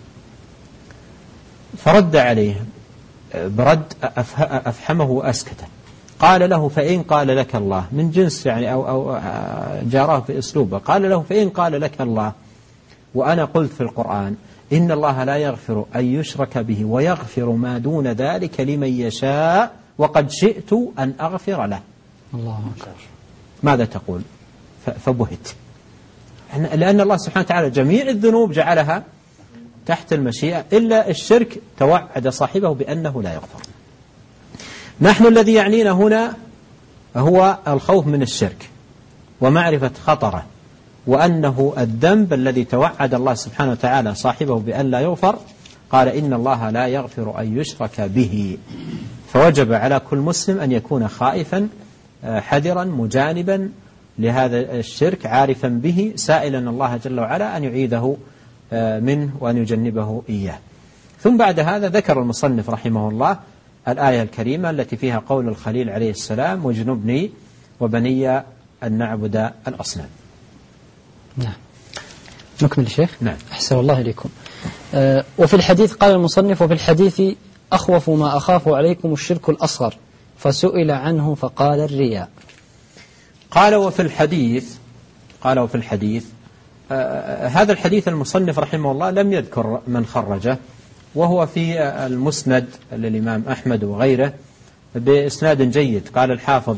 فرد عليه برد أفحمه وأسكته. قال له فإن قال لك الله، من جنس يعني أو جاره في أسلوبه، قال له فإن قال لك الله وأنا قلت في القرآن إن الله لا يغفر أن يشرك به ويغفر ما دون ذلك لمن يشاء وقد شئت أن أغفر له، الله أكبر، ماذا تقول؟ فبهت، لأن الله سبحانه وتعالى جميع الذنوب جعلها تحت المشيئة إلا الشرك توعد صاحبه بأنه لا يغفر. نحن الذي يعنينا هنا هو الخوف من الشرك ومعرفة خطره، وأنه الذنب الذي توعد الله سبحانه وتعالى صاحبه بأن لا يغفر. قال إن الله لا يغفر أن يشرك به، فوجب على كل مسلم أن يكون خائفا حذرا مجانبا لهذا الشرك، عارفا به، سائلا الله جل وعلا أن يعيذه منه وأن يجنبه إياه. ثم بعد هذا ذكر المصنف رحمه الله الآية الكريمة التي فيها قول الخليل عليه السلام واجنبني وبني أن نعبد الأصنام. نعم. نكمل الشيخ. نعم. أحسن الله إليكم. وفي الحديث قال المصنف وفي الحديث أخوف ما أخاف عليكم الشرك الأصغر، فسئل عنه فقال الرياء. قال وفي الحديث هذا الحديث المصنف رحمه الله لم يذكر من خرجه، وهو في المسند للإمام أحمد وغيره بإسناد جيد. قال الحافظ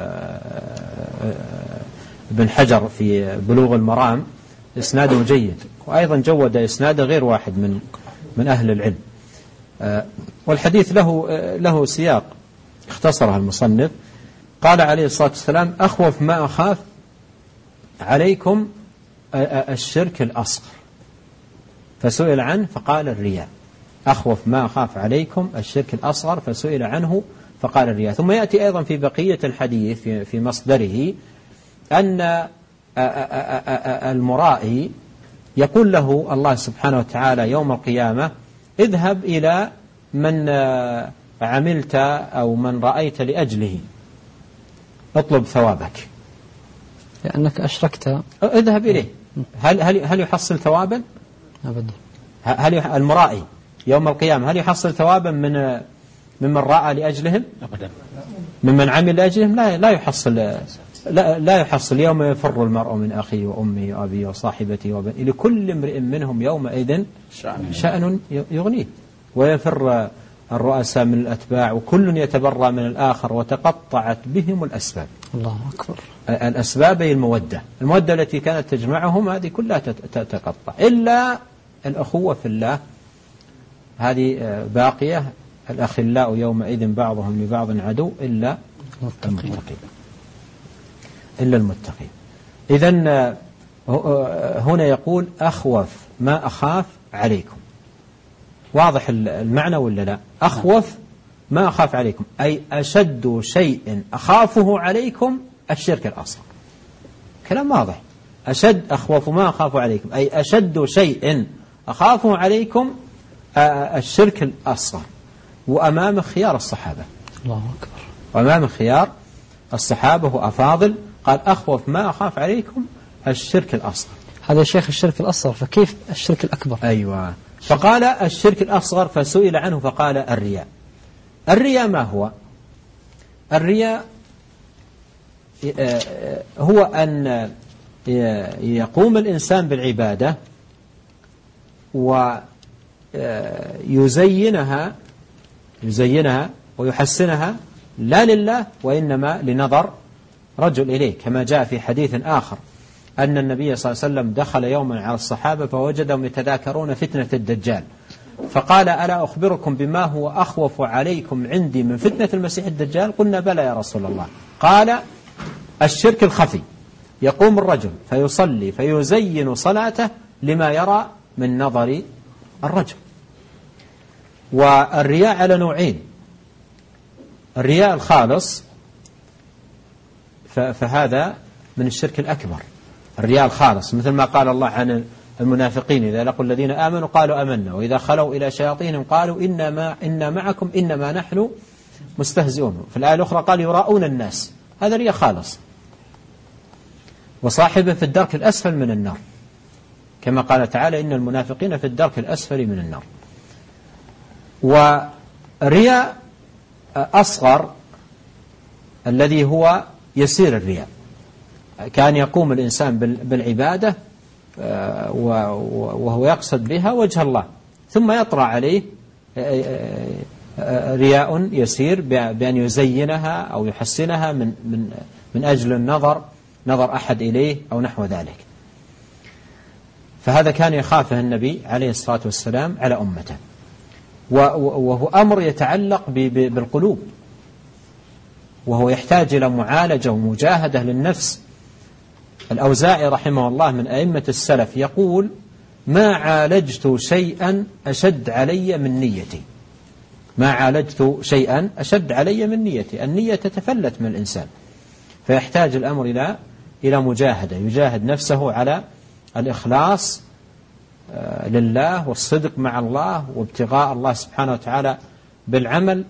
ابن حجر في بلوغ المرام إسناده جيد، وأيضا جود إسناده غير واحد من أهل العلم. والحديث له سياق اختصرها المصنف. قال عليه الصلاة والسلام أخوف ما أخاف عليكم الشرك الأصغر، فسئل عنه فقال الرياء. أخوف ما أخاف عليكم الشرك الأصغر فسئل عنه فقال الرياء. ثم يأتي أيضا في بقية الحديث في مصدره أن المرائي يقول له الله سبحانه وتعالى يوم القيامة اذهب إلى من عملت أو من رأيت لأجله، اطلب ثوابك لأنك أشركت. اذهب إليه. هل يحصل ثوابا؟ أبدا. هل المرائي يوم القيامة هل يحصل ثوابا ممن رأى لأجلهم؟ أبدا. ممن عمل لأجلهم لا يحصل. لا يحصل. يوم يفر المرء من أخيه وأمه وأبيه وصاحبته وبنيه لكل امرئ منهم يومئذ شأن يغنيه، ويفر الرؤساء من الأتباع وكل يتبرى من الآخر وتقطعت بهم الأسباب. الله أكبر. الأسباب هي المودة التي كانت تجمعهم هذه كلها تتقطع، إلا الأخوة في الله هذه باقية. الأخلاء يومئذ بعضهم لبعض عدو إلا المتقين. إذن هنا يقول أخوف ما أخاف عليكم. واضح المعنى ولا لا؟ أخوف ما أخاف عليكم أي أشد شيء أخافه عليكم الشرك الأصغر. كلام واضح. أخوف ما أخاف عليكم أي أشد شيء أخافه عليكم الشرك الأصغر، وأمام خيار الصحابة. الله أكبر. وأمام خيار الصحابة وأفاضل قال أخوف ما أخاف عليكم الشرك الأصغر. هذا شيخ الشرك الأصغر، فكيف الشرك الأكبر؟ أيوة. فقال الشرك الأصغر فسئل عنه فقال الرياء. الرياء ما هو؟ الرياء هو أن يقوم الإنسان بالعبادة ويزينها ويحسنها لا لله وإنما لنظر رجل إليه، كما جاء في حديث آخر أن النبي صلى الله عليه وسلم دخل يوما على الصحابة فوجدهم يتذاكرون فتنة الدجال، فقال ألا أخبركم بما هو أخوف عليكم عندي من فتنة المسيح الدجال؟ قلنا بلى يا رسول الله. قال الشرك الخفي، يقوم الرجل فيصلي فيزين صلاته لما يرى من نظر الرجل. والرياء على نوعين: الرياء الخالص فهذا من الشرك الأكبر. الرياء الخالص مثل ما قال الله عن المنافقين إذا لقوا الذين آمنوا قالوا آمنا وإذا خلوا إلى شياطينهم قالوا إنا معكم إنما نحن مستهزئون. في الآية الأخرى قال يراؤون الناس. هذا رياء خالص، وصاحبه في الدرك الأسفل من النار، كما قال تعالى إن المنافقين في الدرك الأسفل من النار. ورياء أصغر الذي هو يسير الرياء، كان يقوم الإنسان بالعبادة وهو يقصد بها وجه الله، ثم يطرأ عليه رياء يسير بأن يزينها أو يحسنها من أجل نظر أحد إليه أو نحو ذلك. فهذا كان يخافه النبي عليه الصلاة والسلام على أمته، وهو أمر يتعلق بالقلوب، وهو يحتاج إلى معالجة ومجاهدة للنفس. الأوزاعي رحمه الله من أئمة السلف يقول ما عالجت شيئا أشد علي من نيتي. ما عالجت شيئا أشد علي من نيتي. النية تتفلت من الإنسان، فيحتاج الأمر إلى مجاهدة، يجاهد نفسه على الإخلاص لله والصدق مع الله وابتغاء الله سبحانه وتعالى بالعمل،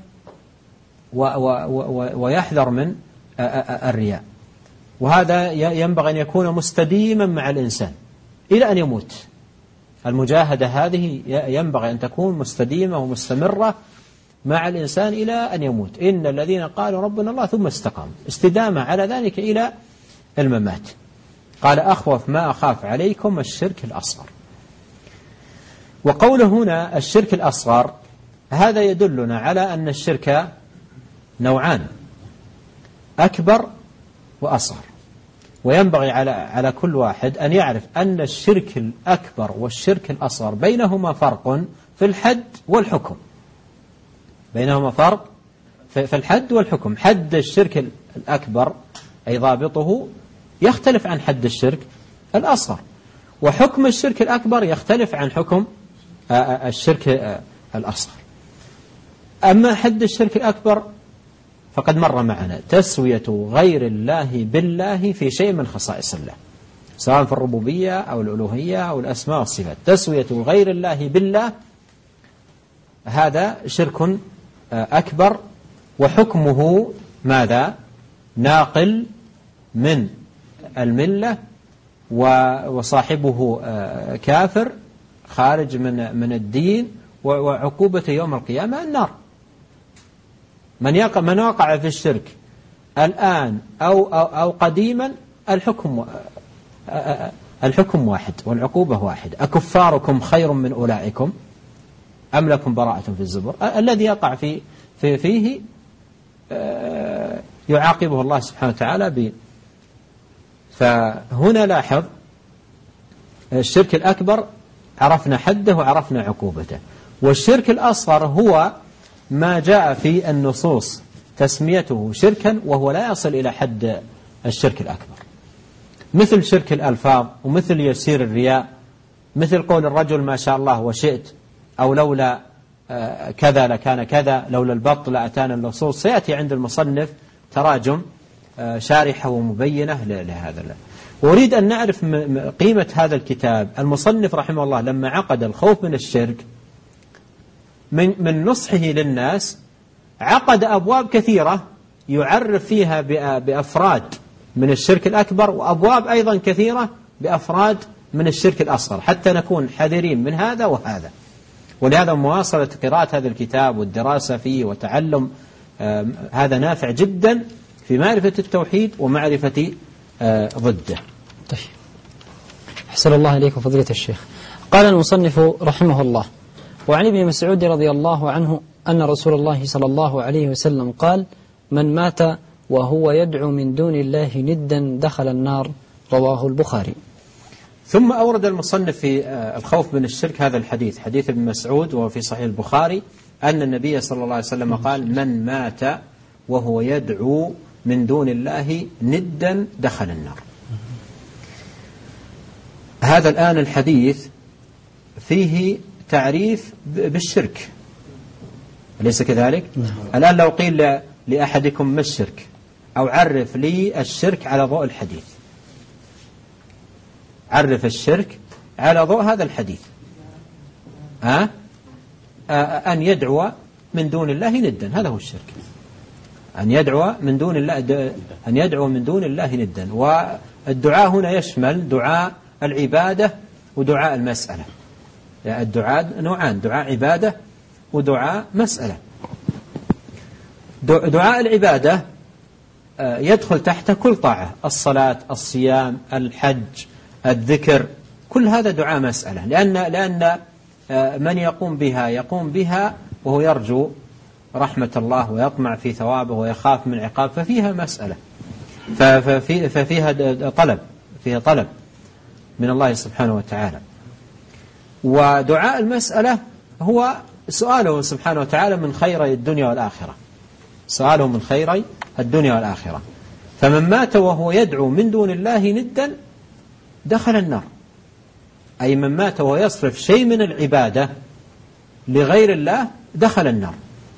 ويحذر من الرياء. وهذا ينبغي أن يكون مستديما مع الإنسان إلى أن يموت. المجاهدة هذه ينبغي أن تكون مستديمة ومستمرة مع الإنسان إلى أن يموت. إن الذين قالوا ربنا الله ثم استقاموا، استدامة على ذلك إلى الممات. قال أخوف ما أخاف عليكم الشرك الأصغر. وقوله هنا الشرك الأصغر هذا يدلنا على أن الشرك نوعان: أكبر وأصغر. وينبغي على كل واحد أن يعرف أن الشرك الأكبر والشرك الأصغر بينهما فرق في الحد والحكم. بينهما فرق في الحد والحكم. حد الشرك الأكبر أي ضابطه يختلف عن حد الشرك الأصغر، وحكم الشرك الأكبر يختلف عن حكم الشرك الأصغر. أما حد الشرك الأكبر فقد مر معنا تسوية غير الله بالله في شيء من خصائص الله، سواء في الربوبية أو الألوهية أو الأسماء والصفات. تسوية غير الله بالله هذا شرك أكبر، وحكمه ماذا؟ ناقل من الملة وصاحبه كافر خارج من الدين، وعقوبته يوم القيامة النار. من وقع في الشرك الآن أو قديما الحكم واحد والعقوبة واحد. أكفاركم خير من أولئكم أم لكم براءة في الزبر؟ الذي يقع فيه يعاقبه الله سبحانه وتعالى فهنا لاحظ الشرك الأكبر عرفنا حده وعرفنا عقوبته، والشرك الأصغر هو ما جاء في النصوص تسميته شركا وهو لا يصل إلى حد الشرك الأكبر، مثل شرك الألفاظ، ومثل يسير الرياء، مثل قول الرجل ما شاء الله وشئت، أو لولا كذا لكان كذا، لولا البط لأتانا اللصوص. سيأتي عند المصنف تراجم شارحة ومبينة لهذا. وأريد أن نعرف قيمة هذا الكتاب. المصنف رحمه الله لما عقد الخوف من الشرك من نصحه للناس عقد أبواب كثيرة يعرف فيها بأفراد من الشرك الأكبر، وأبواب أيضا كثيرة بأفراد من الشرك الأصغر، حتى نكون حذرين من هذا وهذا. ولهذا مواصلة قراءة هذا الكتاب والدراسة فيه وتعلم هذا نافع جدا في معرفة التوحيد ومعرفة ضده. طيب، أحسن الله إليكم فضيلة الشيخ. قال المصنف رحمه الله: وعن ابن مسعود رضي الله عنه أن رسول الله صلى الله عليه وسلم قال: من مات وهو يدعو من دون الله ندا دخل النار. رواه البخاري. ثم أورد المصنف في الخوف من الشرك هذا الحديث، حديث ابن مسعود وهو في صحيح البخاري، أن النبي صلى الله عليه وسلم قال: من مات وهو يدعو من دون الله ندا دخل النار. هذا الآن الحديث فيه تعريف بالشرك، أليس كذلك؟ الآن لو قيل لأحدكم ما الشرك، أو عرف لي الشرك على ضوء الحديث، عرف الشرك على ضوء هذا الحديث. أن يدعو من دون الله ندا، هذا هو الشرك. أن يدعو من دون الله ندا. والدعاء هنا يشمل دعاء العبادة ودعاء المسألة. الدعاء نوعان: دعاء عبادة ودعاء مسألة. دعاء العبادة يدخل تحت كل طاعة: الصلاة، الصيام، الحج، الذكر، كل هذا دعاء مسألة، لأن من يقوم بها وهو يرجو رحمة الله ويطمع في ثوابه ويخاف من عقاب، ففيها مسألة، ففيها طلب من الله سبحانه وتعالى. ودعاء المسألة هو سؤاله سبحانه وتعالى من خيري الدنيا والآخرة، سؤاله من خيري الدنيا والآخرة. فمن مات وهو يدعو من دون الله ندا دخل النار، أي من مات وهو يصرف شيء من العبادة لغير الله دخل النار.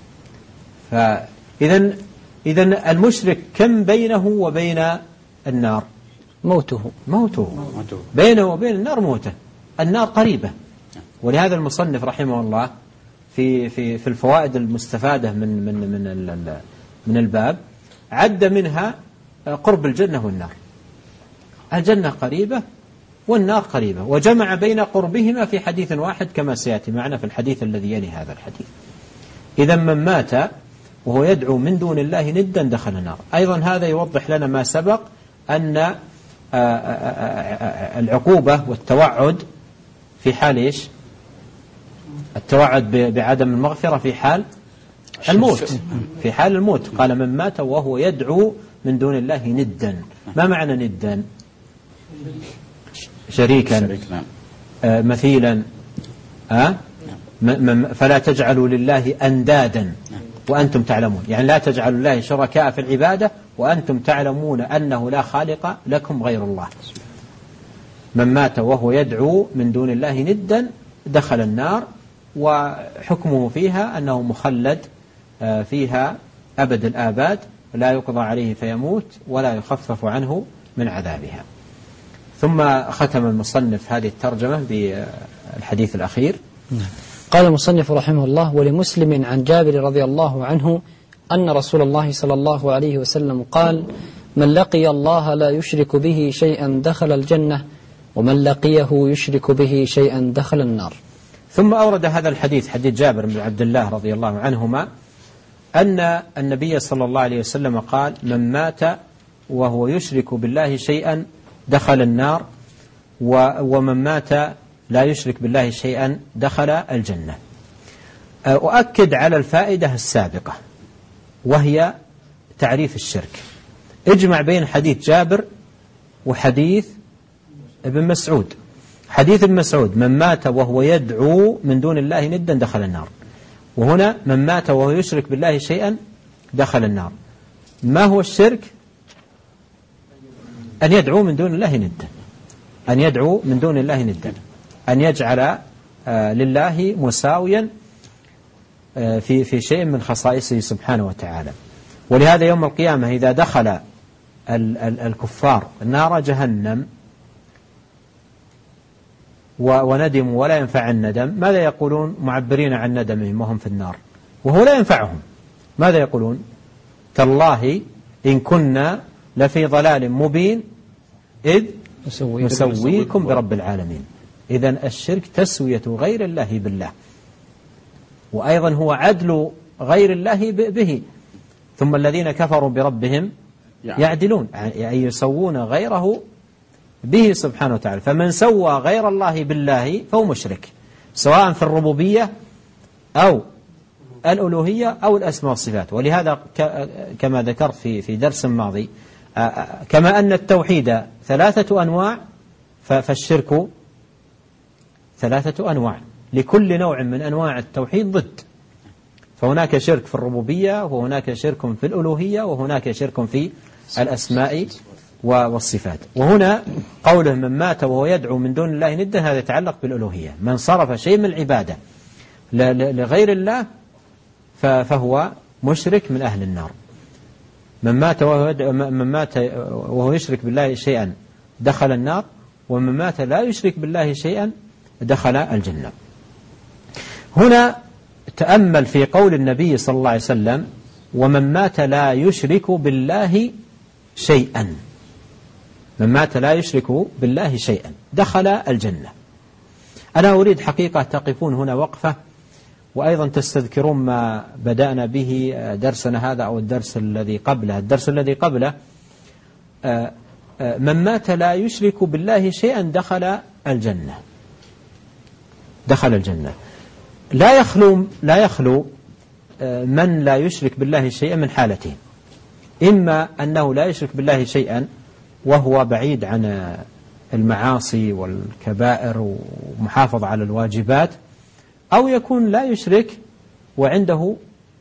فإذا المشرك كم بينه وبين النار؟ موته. بينه وبين النار موته. النار قريبة. ولهذا المصنف رحمه الله في الفوائد المستفادة من الباب عد منها قرب الجنة والنار. الجنة قريبة والنار قريبة، وجمع بين قربهما في حديث واحد كما سيأتي معنا في الحديث الذي يلي هذا الحديث. إذا من مات وهو يدعو من دون الله ندا دخل النار. أيضا هذا يوضح لنا ما سبق أن العقوبة والتوعد في حال إيش؟ التوعد بعدم المغفرة في حال الموت. في حال الموت قال: من مات وهو يدعو من دون الله ندا. ما معنى ندا؟ شريكا، مثيلا. فلا تجعلوا لله أندادا وأنتم تعلمون، يعني لا تجعلوا الله شركاء في العبادة وأنتم تعلمون أنه لا خالق لكم غير الله. من مات وهو يدعو من دون الله ندا دخل النار، وحكمه فيها أنه مخلد فيها أبد الآباد، لا يقضى عليه فيموت ولا يخفف عنه من عذابها. ثم ختم المصنف هذه الترجمة بالحديث الأخير. قال المصنف رحمه الله: ولمسلم عن جابر رضي الله عنه أن رسول الله صلى الله عليه وسلم قال: من لقي الله لا يشرك به شيئا دخل الجنة، ومن لقيه يشرك به شيئا دخل النار. ثم أورد هذا الحديث، حديث جابر بن عبد الله رضي الله عنهما، أن النبي صلى الله عليه وسلم قال: من مات وهو يشرك بالله شيئا دخل النار، ومن مات لا يشرك بالله شيئا دخل الجنة. أؤكد على الفائدة السابقة وهي تعريف الشرك. اجمع بين حديث جابر وحديث ابن مسعود. حديث ابن مسعود: من مات وهو يدعو من دون الله ندا دخل النار، وهنا من مات وهو يشرك بالله شيئا دخل النار. ما هو الشرك؟ أن يدعو من دون الله ندا، أن يدعو من دون الله ندا، أن يجعل لله مساويا في شيء من خصائصه سبحانه وتعالى. ولهذا يوم القيامة إذا دخل الكفار نار جهنم وندموا ولا ينفع الندم، ماذا يقولون معبرين عن ندمهم وهم في النار وهو لا ينفعهم؟ ماذا يقولون؟ تالله إن كنا لفي ضلال مبين إذ نسويكم برب العالمين. إذن الشرك تسوية غير الله بالله، وأيضا هو عدل غير الله به. ثم الذين كفروا بربهم يعدلون، يعني يسوون غيره به سبحانه وتعالى. فمن سوى غير الله بالله فهو مشرك، سواء في الربوبية أو الألوهية أو الأسماء والصفات. ولهذا كما ذكرت في درس ماضي، كما أن التوحيد 3 أنواع، فالشرك 3 أنواع، لكل نوع من أنواع التوحيد ضد. فهناك شرك في الربوبية، وهناك شرك في الألوهية، وهناك شرك في الأسماء والصفات. وهنا قوله من مات وهو يدعو من دون الله ندا، هذا يتعلق بالألوهية. من صرف شيء من العبادة لغير الله فهو مشرك من أهل النار. من مات وهو يشرك بالله شيئا دخل النار، ومن مات لا يشرك بالله شيئا دخل الجنة. هنا تأمل في قول النبي صلى الله عليه وسلم: ومن مات لا يشرك بالله شيئا. من مات لا يشرك بالله شيئا دخل الجنة. أنا أريد حقيقة تقفون هنا وقفة، وأيضا تستذكرون ما بدأنا به درسنا هذا أو الدرس الذي قبله. الدرس الذي قبله من مات لا يشرك بالله شيئا دخل الجنة. دخل الجنة. لا يخلو من لا يشرك بالله شيئا من حالتين: إما أنه لا يشرك بالله شيئا وهو بعيد عن المعاصي والكبائر ومحافظ على الواجبات، أو يكون لا يشرك وعنده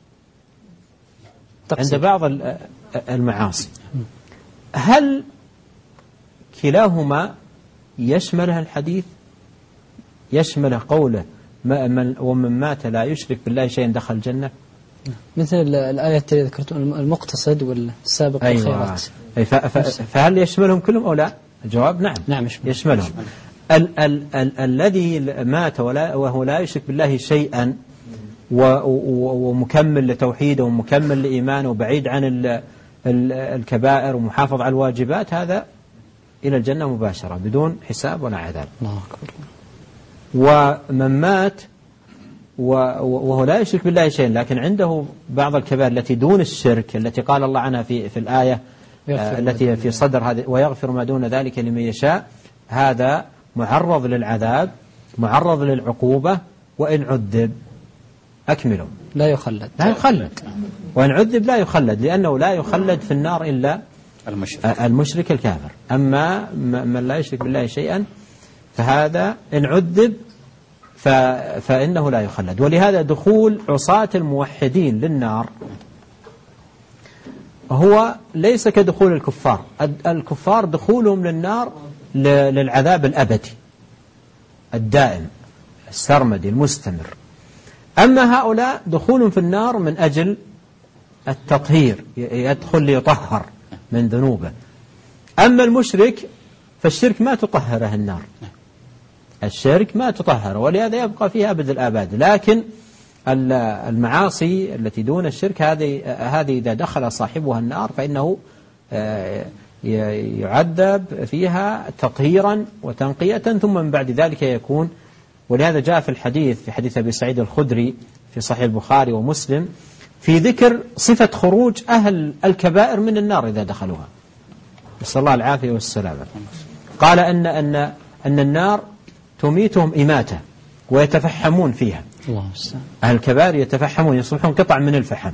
عند بعض المعاصي. هل كلاهما يشملها الحديث؟ يشمل قوله ومن مات لا يشرك بالله شيئا دخل الجنة، مثل الآية التي ذكرت المقتصد والسابق الخيرات. فهل يشملهم كلهم أو لا؟ الجواب نعم يشملهم. الذي مات وهو لا يشرك بالله شيئا ومكمل لتوحيده ومكمل لإيمانه وبعيد عن الكبائر ومحافظ على الواجبات، هذا إلى الجنة مباشرة بدون حساب ولا عذاب. الله أكبر. ومن مات وهو لا يشرك بالله شيئا لكن عنده بعض الكبائر التي دون الشرك، التي قال الله عنها في الآية التي في صدر هذه: ويغفر ما دون ذلك لمن يشاء، هذا معرض للعذاب، معرض للعقوبة، وإن عذب أكمله لا يخلد. وإن عذب لا يخلد، لأنه لا يخلد في النار إلا المشرك الكافر. أما من لا يشرك بالله شيئا فهذا إن عذب فإنه لا يخلد. ولهذا دخول عصاة الموحدين للنار هو ليس كدخول الكفار. الكفار دخولهم للنار للعذاب الأبدي الدائم السرمدي المستمر. أما هؤلاء دخولهم في النار من أجل التطهير، يدخل ليطهر من ذنوبه. أما المشرك فالشرك ما تطهره النار، الشرك ما تطهر، ولهذا يبقى فيها أبد الآباد. لكن المعاصي التي دون الشرك هذه إذا دخل صاحبها النار فإنه يعذب فيها تطهيرا وتنقية، ثم من بعد ذلك يكون. ولهذا جاء في الحديث في حديث أبي سعيد الخدري في صحيح البخاري ومسلم في ذكر صفة خروج أهل الكبائر من النار إذا دخلوها، نسأل الله العافية والسلامة. قال أن النار تميتهم إماتة ويتفحمون فيها. أهل الكبائر يتفحمون، يصبحون قطع من الفحم،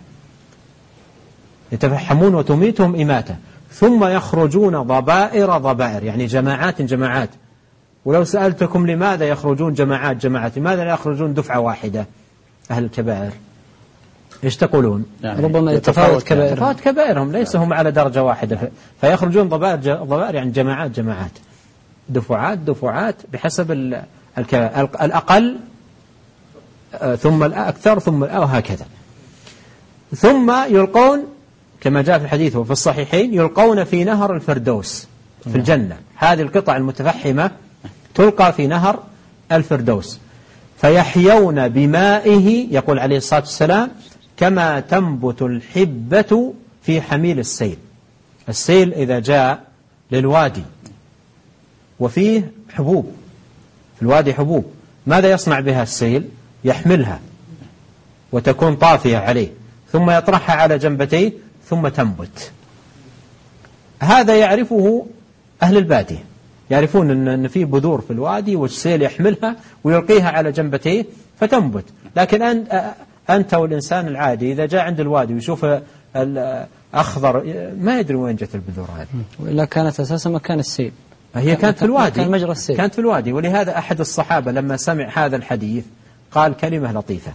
يتفحمون وتميتهم إماتة، ثم يخرجون ضبائر، يعني جماعات. ولو سألتكم لماذا يخرجون جماعات، لماذا لا يخرجون دفعة واحدة أهل الكبائر؟ ايش تقولون؟ يعني ربما يتفاوت كبائرهم، ليس هم على درجة واحدة، فيخرجون ضبائر يعني جماعات، دفعات بحسب الأقل ثم الأكثر ثم وهكذا. ثم يلقون كما جاء في الحديث وفي الصحيحين يلقون في نهر الفردوس في الجنة. هذه القطع المتفحمة تلقى في نهر الفردوس فيحيون بمائه، يقول عليه الصلاة والسلام، كما تنبت الحبة في حميل السيل. السيل إذا جاء للوادي وفيه حبوب، في الوادي حبوب، ماذا يصنع بها السيل؟ يحملها وتكون طافية عليه، ثم يطرحها على جنبتيه ثم تنبت. هذا يعرفه أهل البادية، يعرفون أن في بذور في الوادي والسيل يحملها ويلقيها على جنبتيه فتنبت. لكن أنت والإنسان العادي إذا جاء عند الوادي ويشوف الأخضر ما يدري وين جت البذور هذه، وإلا كانت أساسا مكان السيل، هي كانت في الوادي، كان مجرى السيل، كانت في الوادي. ولهذا أحد الصحابة لما سمع هذا الحديث قال كلمة لطيفة،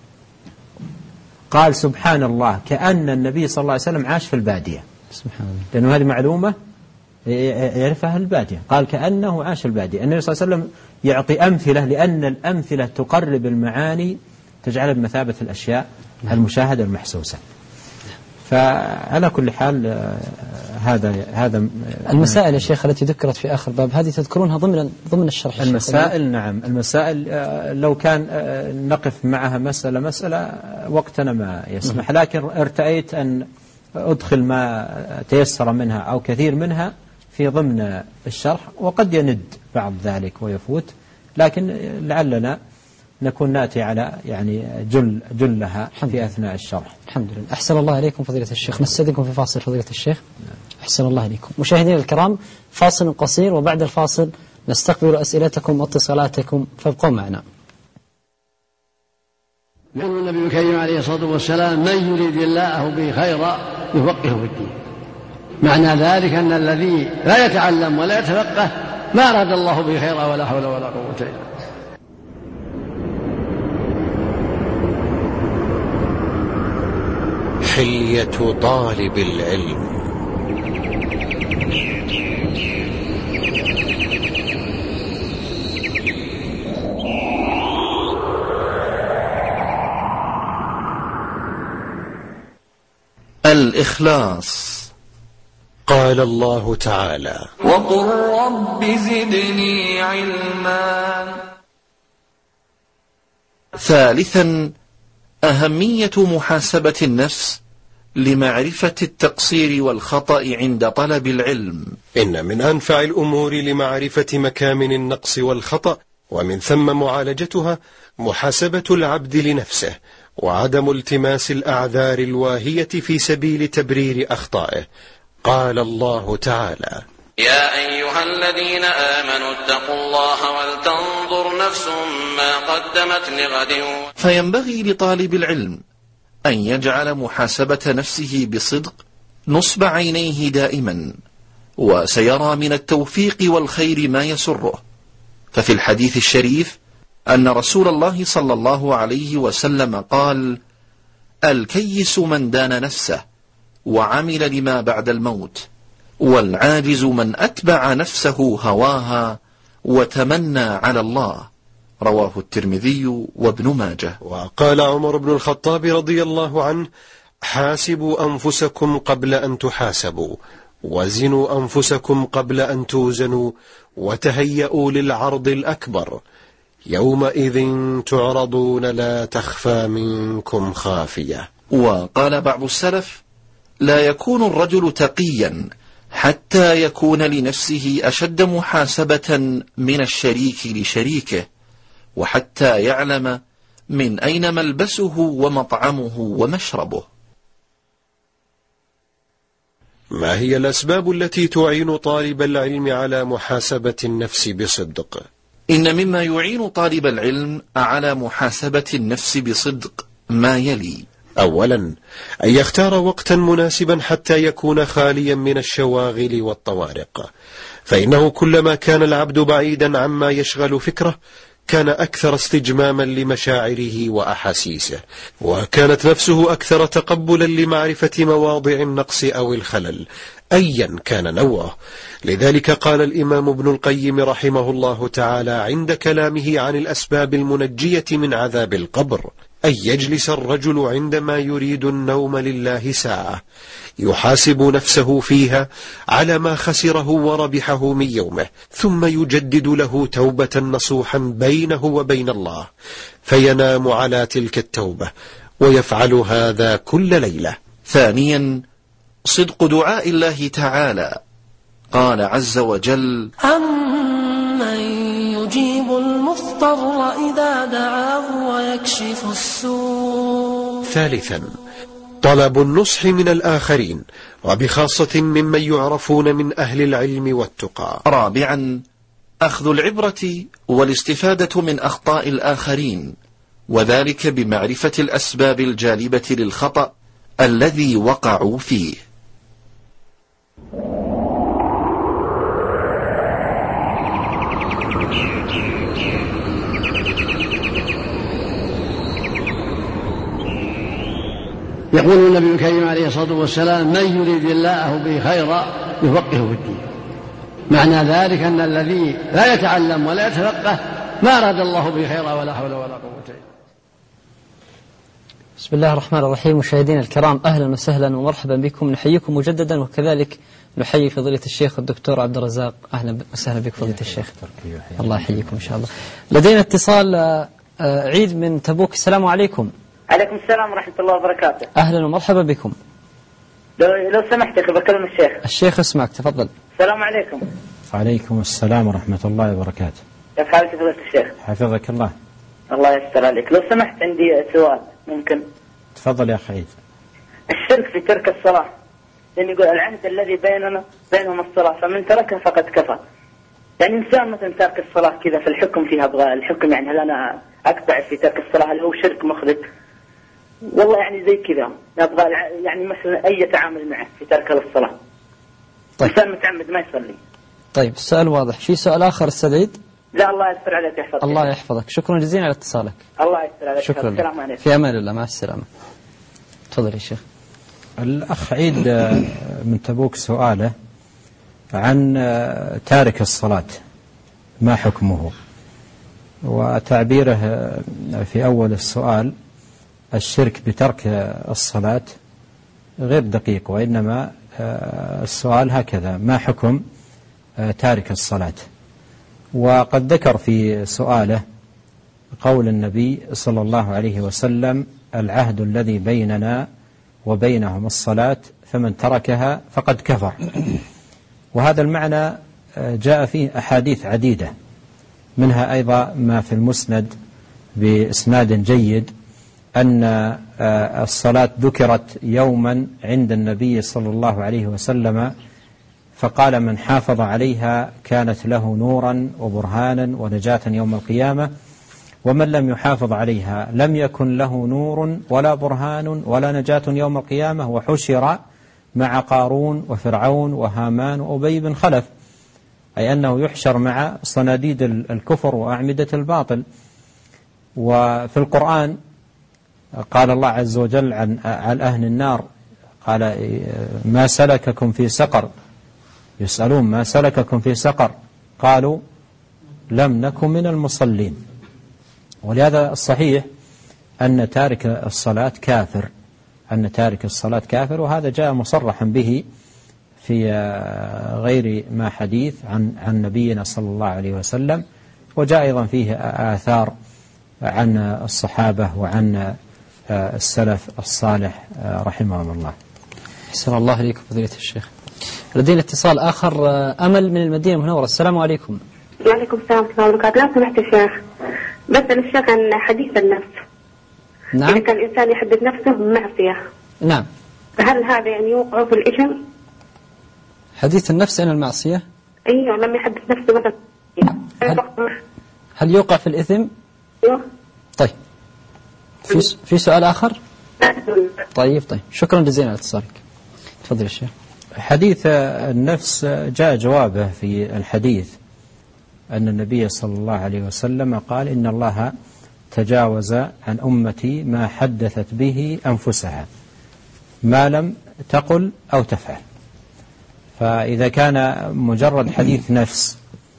قال سبحان الله كأن النبي صلى الله عليه وسلم عاش في البادية. سبحان الله، لأنه هذه معلومة يعرفها البادية. قال كأنه عاش في البادية. النبي صلى الله عليه وسلم يعطي أمثلة، لأن الأمثلة تقرب المعاني، تجعلها بمثابة الأشياء المشاهدة المحسوسة. فعلى كل حال هذا المسائل يا شيخ التي ذكرت في آخر باب هذه تذكرونها ضمن الشرح. المسائل نعم، المسائل لو كان نقف معها مسألة وقتنا ما يسمح، لكن ارتأيت أن أدخل ما تيسر منها أو كثير منها في ضمن الشرح، وقد يند بعض ذلك ويفوت، لكن لعلنا نكون ناتي على يعني جلها في أثناء الشرح. الحمد لله. أحسن الله إليكم فضيلة الشيخ. نستأذنكم في فاصل فضيلة الشيخ. أحسن الله إليكم. مشاهدينا الكرام، فاصل قصير وبعد الفاصل نستقبل أسئلتكم واتصالاتكم، فابقوا معنا. يقول النبي الكريم عليه الصلاة والسلام: من يريد الله به خيرا يفقهه في الدين. معنى ذلك أن الذي لا يتعلم ولا يتفقه ما أراد الله به خيرا ولا حول ولا قوة إلا بالله. حلية طالب العلم. الإخلاص. قال الله تعالى: وقل رب زدني علما. ثالثا، أهمية محاسبة النفس لمعرفة التقصير والخطأ عند طلب العلم. إن من أنفع الأمور لمعرفة مكامن النقص والخطأ ومن ثم معالجتها محاسبة العبد لنفسه، وعدم التماس الأعذار الواهية في سبيل تبرير أخطائه. قال الله تعالى: يا أيها الذين آمنوا اتقوا الله ولتنظر نفس ما قدمت لغد. فينبغي لطالب العلم أن يجعل محاسبة نفسه بصدق نصب عينيه دائما، وسيرى من التوفيق والخير ما يسره. ففي الحديث الشريف أن رسول الله صلى الله عليه وسلم قال: الكيس من دان نفسه وعمل لما بعد الموت، والعاجز من أتبع نفسه هواها وتمنى على الله. رواه الترمذي وابن ماجه. وقال عمر بن الخطاب رضي الله عنه: حاسبوا أنفسكم قبل أن تحاسبوا، وزنوا أنفسكم قبل أن توزنوا، وتهيئوا للعرض الأكبر. يومئذ تعرضون لا تخفى منكم خافية. وقال بعض السلف: لا يكون الرجل تقيا حتى يكون لنفسه أشد محاسبة من الشريك لشريكه، وحتى يعلم من أين ملبسه ومطعمه ومشربه. ما هي الأسباب التي تعين طالب العلم على محاسبة النفس بصدق؟ إن مما يعين طالب العلم على محاسبة النفس بصدق ما يلي: أولا، أن يختار وقتا مناسبا حتى يكون خاليا من الشواغل والطوارق، فإنه كلما كان العبد بعيدا عما يشغل فكره كان أكثر استجماما لمشاعره وأحاسيسه، وكانت نفسه أكثر تقبلا لمعرفة مواضع النقص أو الخلل أيا كان نوعه. لذلك قال الإمام ابن القيم رحمه الله تعالى عند كلامه عن الأسباب المنجية من عذاب القبر: أن يجلس الرجل عندما يريد النوم لله ساعة يحاسب نفسه فيها على ما خسره وربحه من يومه، ثم يجدد له توبة نصوحا بينه وبين الله، فينام على تلك التوبة، ويفعل هذا كل ليلة. ثانيا، صدق دعاء الله تعالى. قال عز وجل: أمن يجيب المضطر إذا دعاه ويكشف السوء. ثالثا، طلب النصح من الآخرين، وبخاصة ممن يعرفون من أهل العلم والتقى. رابعا، أخذ العبرة والاستفادة من أخطاء الآخرين، وذلك بمعرفة الأسباب الجالبة للخطأ الذي وقعوا فيه. يقول النبي الكريم عليه الصلاة والسلام: من يريد الله به خيرا يفقهه في الدين. معنى ذلك أن الذي لا يتعلم ولا يتفقه ما أراد الله به خيرا ولا حول ولا قوة إلا بالله. بسم الله الرحمن الرحيم. مشاهدينا الكرام، أهلا وسهلا ومرحبا بكم، نحييكم مجددا، وكذلك نحيي فضيلة الشيخ الدكتور عبد الرزاق. أهلا وسهلا بك فضيلة الشيخ، الله يحييكم إن شاء الله. لدينا اتصال عيد من تبوك. السلام عليكم. عليكم السلام ورحمة الله وبركاته. أهلا ومرحبا بكم. لو سمحت يا أخي بكلم الشيخ. الشيخ اسمعك، تفضل. السلام عليكم. وعليكم السلام ورحمة الله وبركاته. كيف حالك فضيلة الشيخ؟ حفظك الله. الله يستر عليك. لو سمحت عندي سؤال ممكن؟ تفضل يا أخي عيد. الشرك في ترك الصلاة، لأن يقول العهد الذي بينهم الصلاة، فمن تركها فقد كفر. يعني إنسان مثلا ترك الصلاة كذا، في الحكم فيها أبغى الحكم، يعني هل أنا أقطع في ترك الصلاة؟ هل هو شرك مخرج؟ والله يعني زي كذا نبغى يعني مثلا أي تعامل معه في ترك الصلاة. طيب. إنسان متعمد ما يصلي. طيب، السؤال واضح. في سؤال آخر السعيد؟ لا، الله يستر عليك يحفظك. الله يحفظك، شكرا جزيلا على اتصالك. الله يستر عليك. شكرا. السلام عليكم. في أمان الله، مع السلامة. تفضل يا شيخ. الأخ عيد من تبوك سؤاله عن تارك الصلاة ما حكمه، وتعبيره في أول السؤال الشرك بترك الصلاة غير دقيق، وإنما السؤال هكذا: ما حكم تارك الصلاة؟ وقد ذكر في سؤاله قول النبي صلى الله عليه وسلم: العهد الذي بيننا وبينهم الصلاة، فمن تركها فقد كفر. وهذا المعنى جاء فيه أحاديث عديدة، منها أيضا ما في المسند بإسناد جيد أن الصلاة ذكرت يوما عند النبي صلى الله عليه وسلم، فقال: من حافظ عليها كانت له نورا وبرهانا ونجاة يوم القيامة، ومن لم يحافظ عليها لم يكن له نور ولا برهان ولا نجاة يوم القيامة، وحشر مع قارون وفرعون وهامان وأبي بن خلف، أي أنه يحشر مع صناديد الكفر وأعمدة الباطل. وفي القرآن قال الله عز وجل عن أهل النار، قال: ما سلككم في سقر؟ يسألون: ما سلككم في سقر؟ قالوا: لم نكن من المصلين. ولهذا الصحيح أن تارك الصلاة كافر، أن تارك الصلاة كافر، وهذا جاء مصرحا به في غير ما حديث عن نبينا صلى الله عليه وسلم. وجاء أيضا فيه آثار عن الصحابة وعن السلف الصالح رحمهم الله. أحسن الله إليكم فضيلة الشيخ. لدينا اتصال آخر، أمل من المدينة المنورة. السلام عليكم. وعليكم السلام ورحمة الله وبركاته. لو سمحت الشيخ، بسأل الشيخ عن حديث النفس. نعم. إذا كان الإنسان يحدث نفسه بمعصية، نعم، فهل هذا يعني يوقع في الإثم؟ حديث النفس عن المعصية؟ أيوه، لما يحدث نفسه مثلا هل يوقع في الإثم؟ أيوه. طيب، في سؤال آخر؟ طيب، شكرا جزيلا على اتصالك. تفضل الشيخ. حديث النفس جاء جوابه في الحديث أن النبي صلى الله عليه وسلم قال إن الله تجاوز عن أمتي ما حدثت به أنفسها ما لم تقل أو تفعل. فإذا كان مجرد حديث نفس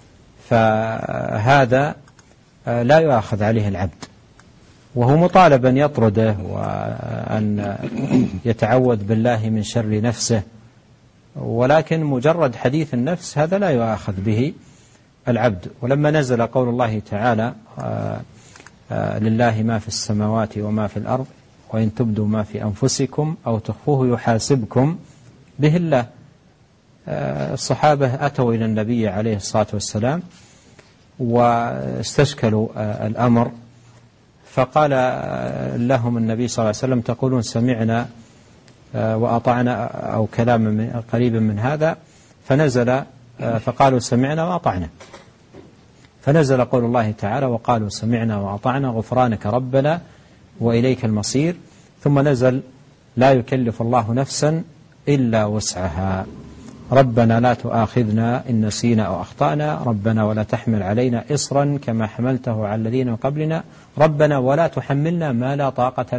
فهذا لا يؤاخذ عليه العبد، وهو مطالب أن يطرده وأن يتعوذ بالله من شر نفسه، ولكن مجرد حديث النفس هذا لا يؤاخذ به العبد. ولما نزل قول الله تعالى لله ما في السماوات وما في الأرض وإن تبدوا ما في أنفسكم أو تخفوه يحاسبكم به الله، الصحابة أتوا إلى النبي عليه الصلاة والسلام واستشكلوا الأمر، فقال لهم النبي صلى الله عليه وسلم تقولون سمعنا وأطعنا أو كلام قريبا من هذا، فنزل فقالوا سمعنا وأطعنا، فنزل قول الله تعالى وقالوا سمعنا وأطعنا غفرانك ربنا وإليك المصير، ثم نزل لا يكلف الله نفسا إلا وسعها، ربنا لا تؤاخذنا إن نسينا أو أخطأنا، ربنا ولا تحمل علينا إصرا كما حملته على الذين من قبلنا، ربنا ولا تحملنا ما لا طاقة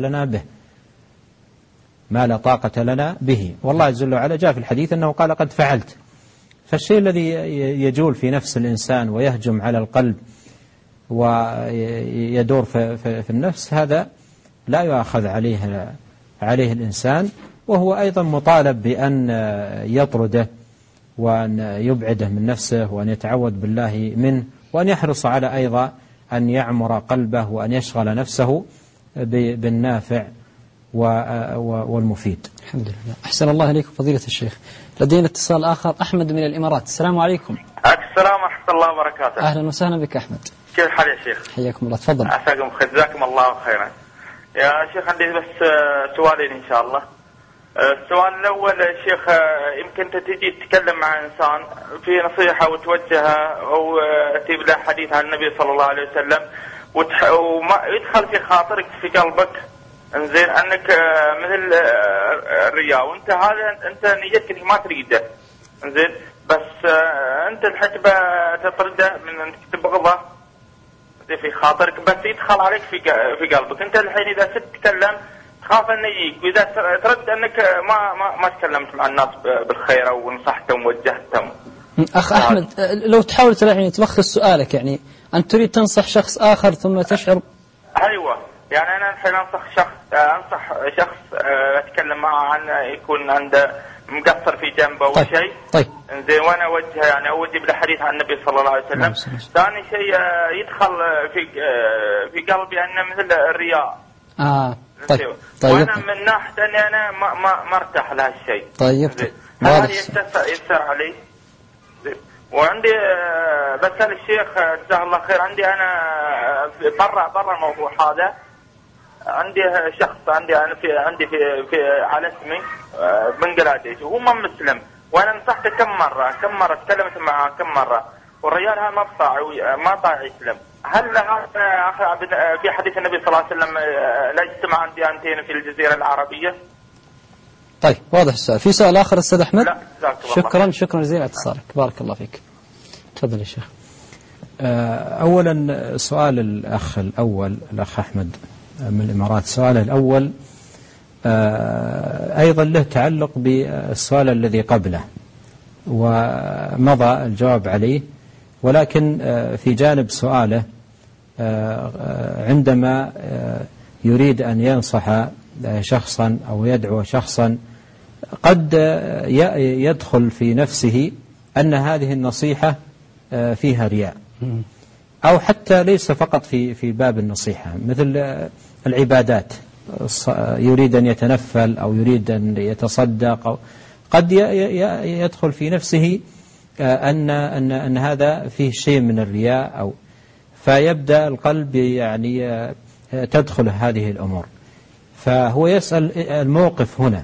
لنا به. والله جل وعلا جاء في الحديث أنه قال قد فعلت. فالشيء الذي يجول في نفس الإنسان ويهجم على القلب ويدور في النفس هذا لا يؤاخذ عليه الإنسان، وهو أيضا مطالب بأن يطرده وأن يبعده من نفسه وأن يتعوذ بالله منه، وأن يحرص على أيضا أن يعمر قلبه وأن يشغل نفسه بالنافع والمفيد. الحمد لله. أحسن الله إليكم فضيلة الشيخ. لدينا اتصال آخر، أحمد من الإمارات. السلام عليكم. السلام ورحمة الله وبركاته. أهلا وسهلا بك أحمد. كيف الحال يا شيخ؟ حياكم الله. تفضل. عساكم بخير، جزاكم الله خيرا. يا شيخ عندي بس سؤالين إن شاء الله. السؤال الأول يا شيخ، يمكن أنت تجي تتكلم مع إنسان في نصيحة وتوجهها أو تجيب له حديث عن النبي صلى الله عليه وسلم وما يدخل في خاطرك في قلبك انزين انك مثل الرياء، وانت هذا انت نيتك ما تريده انزين، بس انت الحجبه تطرده من انك تبغضه في خاطرك، بس يدخل عليك في قلبك. انت الحين اذا تتكلم تخاف انه يجيك، واذا ترد انك ما تكلمت مع الناس بالخير او نصحتهم ووجهتهم. اخ احمد، لو تحاول يعني تلخص سؤالك، يعني انت تريد تنصح شخص اخر ثم تشعر. ايوه، يعني انا الحين انصح شخص اتكلم معه عن يكون عنده مقصر في جنبه او شيء. طيب. زين، وانا اوجه يعني اوجه بالحديث عن النبي صلى الله عليه وسلم. ثاني شيء يدخل في قلبي انه مثل الرياء. طيب. وانا من ناحيه اني انا ما ارتاح لهالشيء. طيب. هل يستر علي؟ وعندي بسأل الشيخ جزاه الله خير، عندي انا برا الموضوع هذا، عندي شخص عندي في على اسمي بنجلاديش وهو ما مسلم، وانا نصحته كم مره تكلمت معه كم مره، والرجال هذا ما طاع يسلم. هل هذا في حديث النبي صلى الله عليه وسلم لا يجتمع عن ديانتين في الجزيره العربيه؟ طيب، واضح السؤال. في سؤال آخر أستاذ أحمد؟ لا، شكرا جزيلا على اتصالك، بارك الله فيك. تفضل يا شيخ. أولا سؤال الأخ الأول، الأخ أحمد من الإمارات، سؤاله الأول أيضا له تعلق بالسؤال الذي قبله ومضى الجواب عليه، ولكن في جانب سؤاله عندما يريد أن ينصح شخصا أو يدعو شخصا قد يدخل في نفسه أن هذه النصيحة فيها رياء، أو حتى ليس فقط في باب النصيحة، مثل العبادات، يريد أن يتنفل أو يريد أن يتصدق، أو قد يدخل في نفسه أن هذا فيه شيء من الرياء، أو فيبدأ القلب يعني تدخل هذه الأمور. فهو يسأل الموقف هنا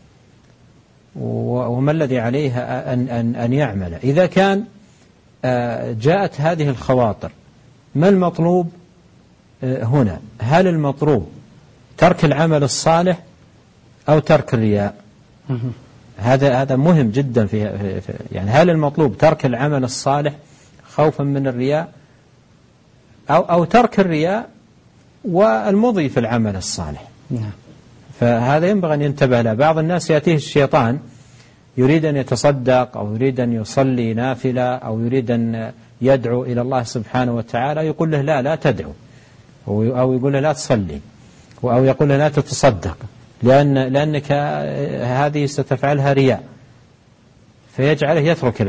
وما الذي عليه أن يعمل. إذا كان جاءت هذه الخواطر، ما المطلوب هنا؟ هل المطلوب ترك العمل الصالح أو ترك الرياء؟ هذا مهم جدا في يعني هل المطلوب ترك العمل الصالح خوفا من الرياء، أو ترك الرياء والمضي في العمل الصالح؟ فهذا ينبغي أن ينتبه له. بعض الناس يأتيه الشيطان يريد أن يتصدق أو يريد أن يصلي نافلة أو يريد أن يدعو إلى الله سبحانه وتعالى، يقول له لا تدعو، أو يقول له لا تصلي، أو يقول له لا تتصدق، لأنك هذه ستفعلها رياء، فيجعله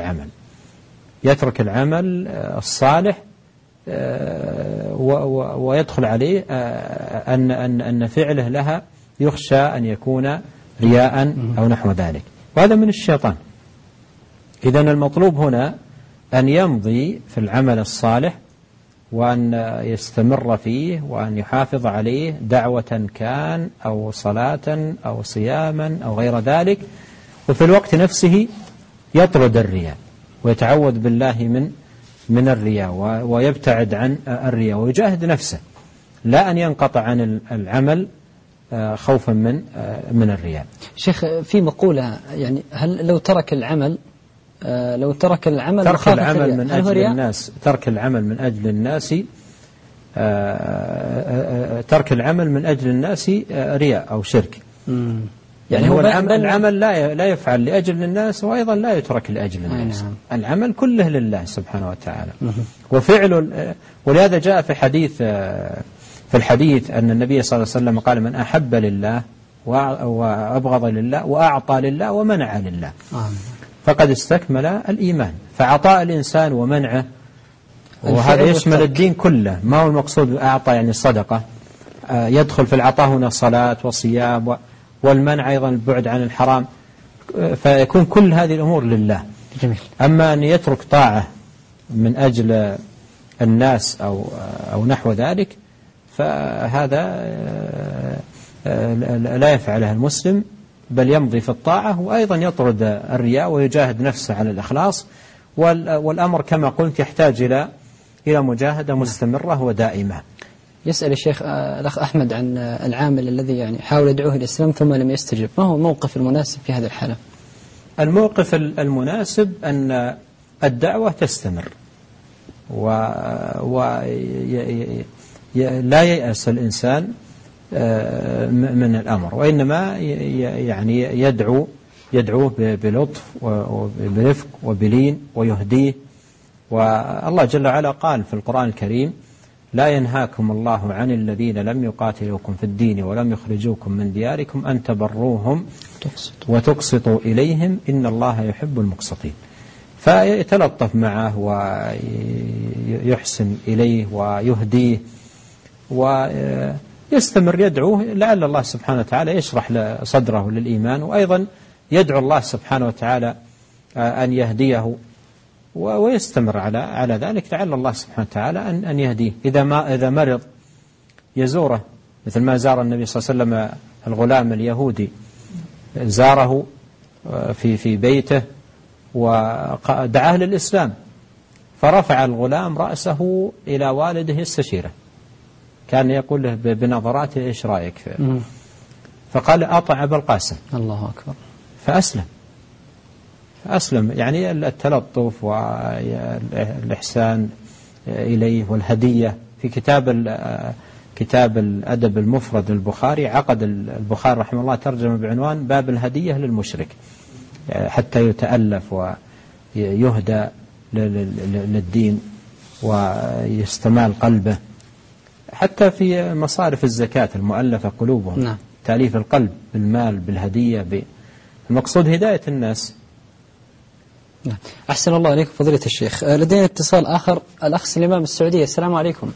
يترك العمل الصالح، ويدخل عليه أن فعله لها يخشى أن يكون رياء أو نحو ذلك، وهذا من الشيطان. إذن المطلوب هنا أن يمضي في العمل الصالح، وأن يستمر فيه، وأن يحافظ عليه دعوة كان أو صلاة أو صياما أو غير ذلك، وفي الوقت نفسه يطرد الرياء ويتعوذ بالله من الرياء، ويبتعد عن الرياء، ويجاهد نفسه، لا أن ينقطع عن العمل خوفا من الرياء. شيخ، في مقولة يعني هل لو ترك العمل ترك العمل من أجل الناس، ترك العمل من أجل الناس، ترك العمل من أجل الناس رياء أو شرك. يعني هو العمل لا يفعل لأجل الناس، وأيضا لا يترك لأجل الناس. العمل كله لله سبحانه وتعالى، وفعل. ولهذا جاء في الحديث أن النبي صلى الله عليه وسلم قال: من أحب لله وأبغض لله وأعطى لله ومنع لله فقد استكمل الإيمان. فعطاء الإنسان ومنعه، وهذا يشمل الدين كله، ما هو المقصود بأعطى يعني الصدقة، يدخل في العطاء هنا الصلاة والصيام، والمنع أيضا البعد عن الحرام، فيكون كل هذه الأمور لله. جميل. أما أن يترك طاعة من أجل الناس أو نحو ذلك، فهذا لا يفعله المسلم، بل يمضي في الطاعة، وأيضا يطرد الرياء ويجاهد نفسه على الإخلاص. والأمر كما قلت يحتاج إلى مجاهدة مستمرة ودائمة. يسأل الشيخ الأخ أحمد عن العامل الذي يعني حاول يدعوه إلى الإسلام ثم لم يستجب، ما هو الموقف المناسب في هذه الحالة؟ الموقف المناسب أن الدعوة تستمر، لا ييأس الإنسان من الأمر، وإنما يعني يدعوه بلطف وبرفق وبلين ويهديه. والله جل وعلا قال في القرآن الكريم: لا ينهاكم الله عن الذين لم يقاتلوكم في الدين ولم يخرجوكم من دياركم أن تبروهم وتقسطوا إليهم إن الله يحب المقسطين. فيتلطف معه ويحسن إليه ويهديه ويستمر يدعوه، لعل الله سبحانه وتعالى يشرح صدره للإيمان، وأيضا يدعو الله سبحانه وتعالى أن يهديه ويستمر على ذلك، لعل الله سبحانه وتعالى أن يهديه. إذا مرض يزوره، مثل ما زار النبي صلى الله عليه وسلم الغلام اليهودي، زاره في بيته ودعاه للإسلام، فرفع الغلام رأسه إلى والده يستشيره، كان يقول له بنظراته: إيش رأيك؟ فقال: أطع أبا القاسم. الله أكبر. فأسلم. يعني التلطف والإحسان إليه والهدية. في كتاب الأدب المفرد للبخاري، عقد البخاري رحمه الله ترجمة بعنوان: باب الهدية للمشرك، حتى يتألف ويهدى للدين ويستمال قلبه. حتى في مصارف الزكاة المؤلفة قلوبهم. نعم. تأليف القلب بالمال بالهدية المقصود هداية الناس. نعم. أحسن الله عليكم فضيلة الشيخ. لدينا اتصال آخر، الأخ سليمان من السعودية. السلام عليكم.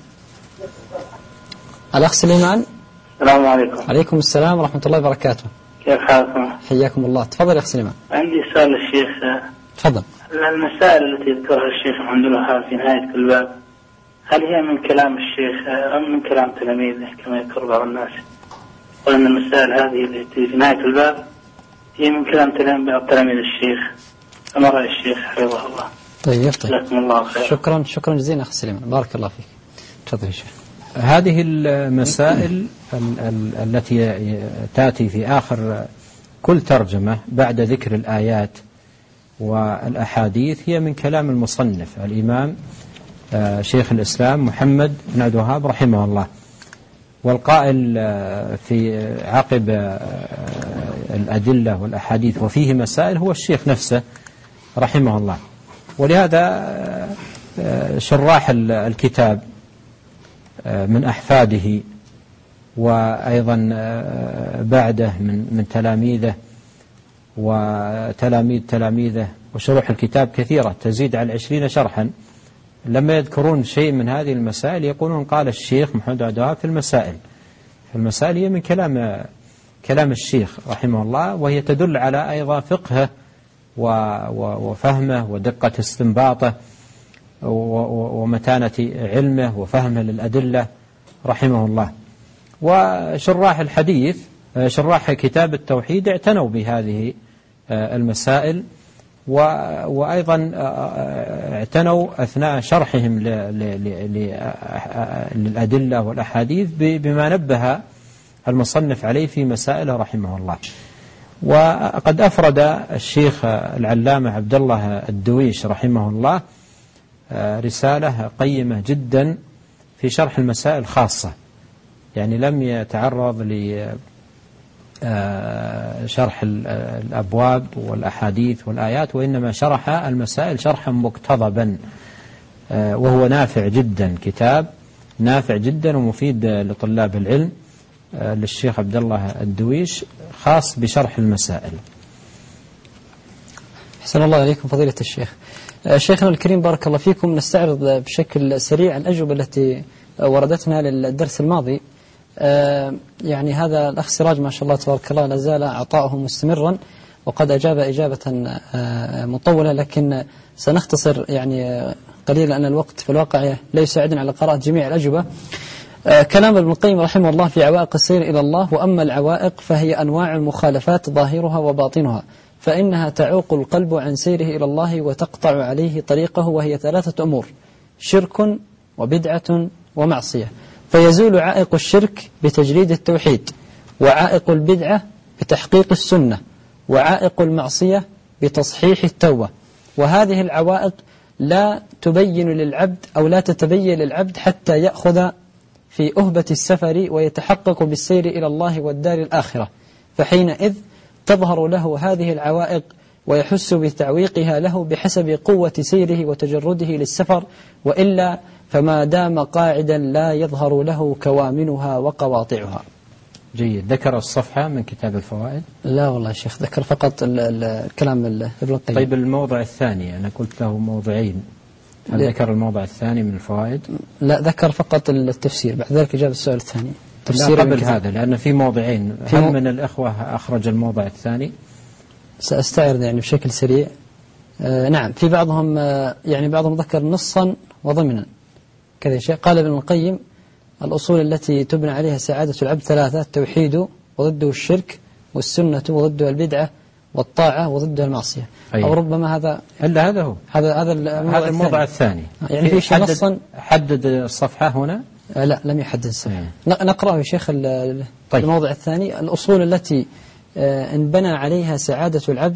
الأخ سليمان. السلام عليكم. عليكم السلام ورحمة الله وبركاته. كيف حالكم؟ حياكم الله. تفضل يا أخ سليمان. عندي سؤال للشيخ. تفضل. المسائل التي يذكرها الشيخ محمد الوهاب في نهاية كل باب، هل هي من كلام الشيخ أم من كلام تلاميذه كما يذكر بعض الناس؟ وأن المسائل هذه التي في نهاية الباب هي من كلام تلاميذ الشيخ، فما رأي الشيخ حفظه الله؟ طيب. جزاكم الله خير. شكرا جزيلا أخ سليمان، بارك الله فيك. تفضل يا شيخ. هذه المسائل التي تأتي في آخر كل ترجمة بعد ذكر الآيات والأحاديث هي من كلام المصنف الإمام شيخ الإسلام محمد بن عبد الوهاب رحمه الله، والقائل في عقب الأدلة والأحاديث وفيه مسائل هو الشيخ نفسه رحمه الله. ولهذا شراح الكتاب من أحفاده وأيضا بعده من تلاميذه وتلاميذ تلاميذه، وشروح الكتاب كثيرة تزيد على 20 شرحا، لما يذكرون شيء من هذه المسائل يقولون قال الشيخ محمد عبد الوهاب في المسائل هي من كلام الشيخ رحمه الله، وهي تدل على أيضا فقهه وفهمه ودقة استنباطه ومتانة علمه وفهمه للأدلة رحمه الله. وشراح الحديث شراح كتاب التوحيد اعتنوا بهذه المسائل، وأيضا اعتنوا أثناء شرحهم للأدلة والأحاديث بما نبه المصنف عليه في مسائل رحمه الله. وقد أفرد الشيخ العلامة عبد الله الدويش رحمه الله رسالة قيمة جدا في شرح المسائل خاصة، يعني لم يتعرض لشرح الأبواب والأحاديث والآيات، وإنما شرح المسائل شرحا مقتضبا، وهو نافع جدا، كتاب نافع جدا ومفيد لطلاب العلم للشيخ عبد الله الدويش خاص بشرح المسائل. أحسن الله عليكم فضيلة الشيخ. شيخنا الكريم بارك الله فيكم، نستعرض بشكل سريع الأجوبة التي وردتنا للدرس الماضي. يعني هذا الأخ سراج ما شاء الله تبارك الله لازال عطاؤه مستمرا، وقد أجاب إجابة مطولة، لكن سنختصر يعني قليلا أن الوقت في الواقع لا يساعدنا على قراءة جميع الأجوبة. كلام ابن القيم رحمه الله في عوائق السير إلى الله: وأما العوائق فهي أنواع المخالفات ظاهرها وباطنها، فإنها تعوق القلب عن سيره إلى الله وتقطع عليه طريقه، وهي 3 أمور: شرك وبدعة ومعصية. فيزول عائق الشرك بتجريد التوحيد، وعائق البدعة بتحقيق السنة، وعائق المعصية بتصحيح التوبة. وهذه العوائق لا تبين للعبد أو لا تتبين للعبد حتى يأخذ في أهبة السفر ويتحقق بالسير إلى الله والدار الآخرة، فحينئذ تظهر له هذه العوائق ويحس بتعويقها له بحسب قوة سيره وتجرده للسفر، وإلا فما دام قاعدا لا يظهر له كوامنها وقواطعها. جيد. ذكر الصفحة من كتاب الفوائد؟ لا والله يا شيخ، ذكر فقط الكلام ابن القيم. طيب الموضع الثاني أنا قلت له موضعين، هل ذكر الموضع الثاني من الفوائد؟ لا، ذكر فقط التفسير، بعد ذلك جاب السؤال الثاني. تفسير قبل هذا، لأن في موضعين. هل من الأخوة أخرج الموضع الثاني؟ سأستعرض يعني بشكل سريع. نعم، في بعضهم يعني بعضهم ذكر نصا وضمنا كذا شيء. قال ابن القيم: الأصول التي تبنى عليها سعادة العبد 3: التوحيد وضده الشرك، والسنة وضدها البدعة، والطاعة وضدها المعصية. أيه. أو ربما هذا هو هذا الموضع الثاني. يعني في شيء نصا حدد الصفحة هنا؟ لا، لم يحدد الصفحة. نقرأه يا شيخ. طيب. الموضع الثاني: الأصول التي انبنى عليها سعادة العبد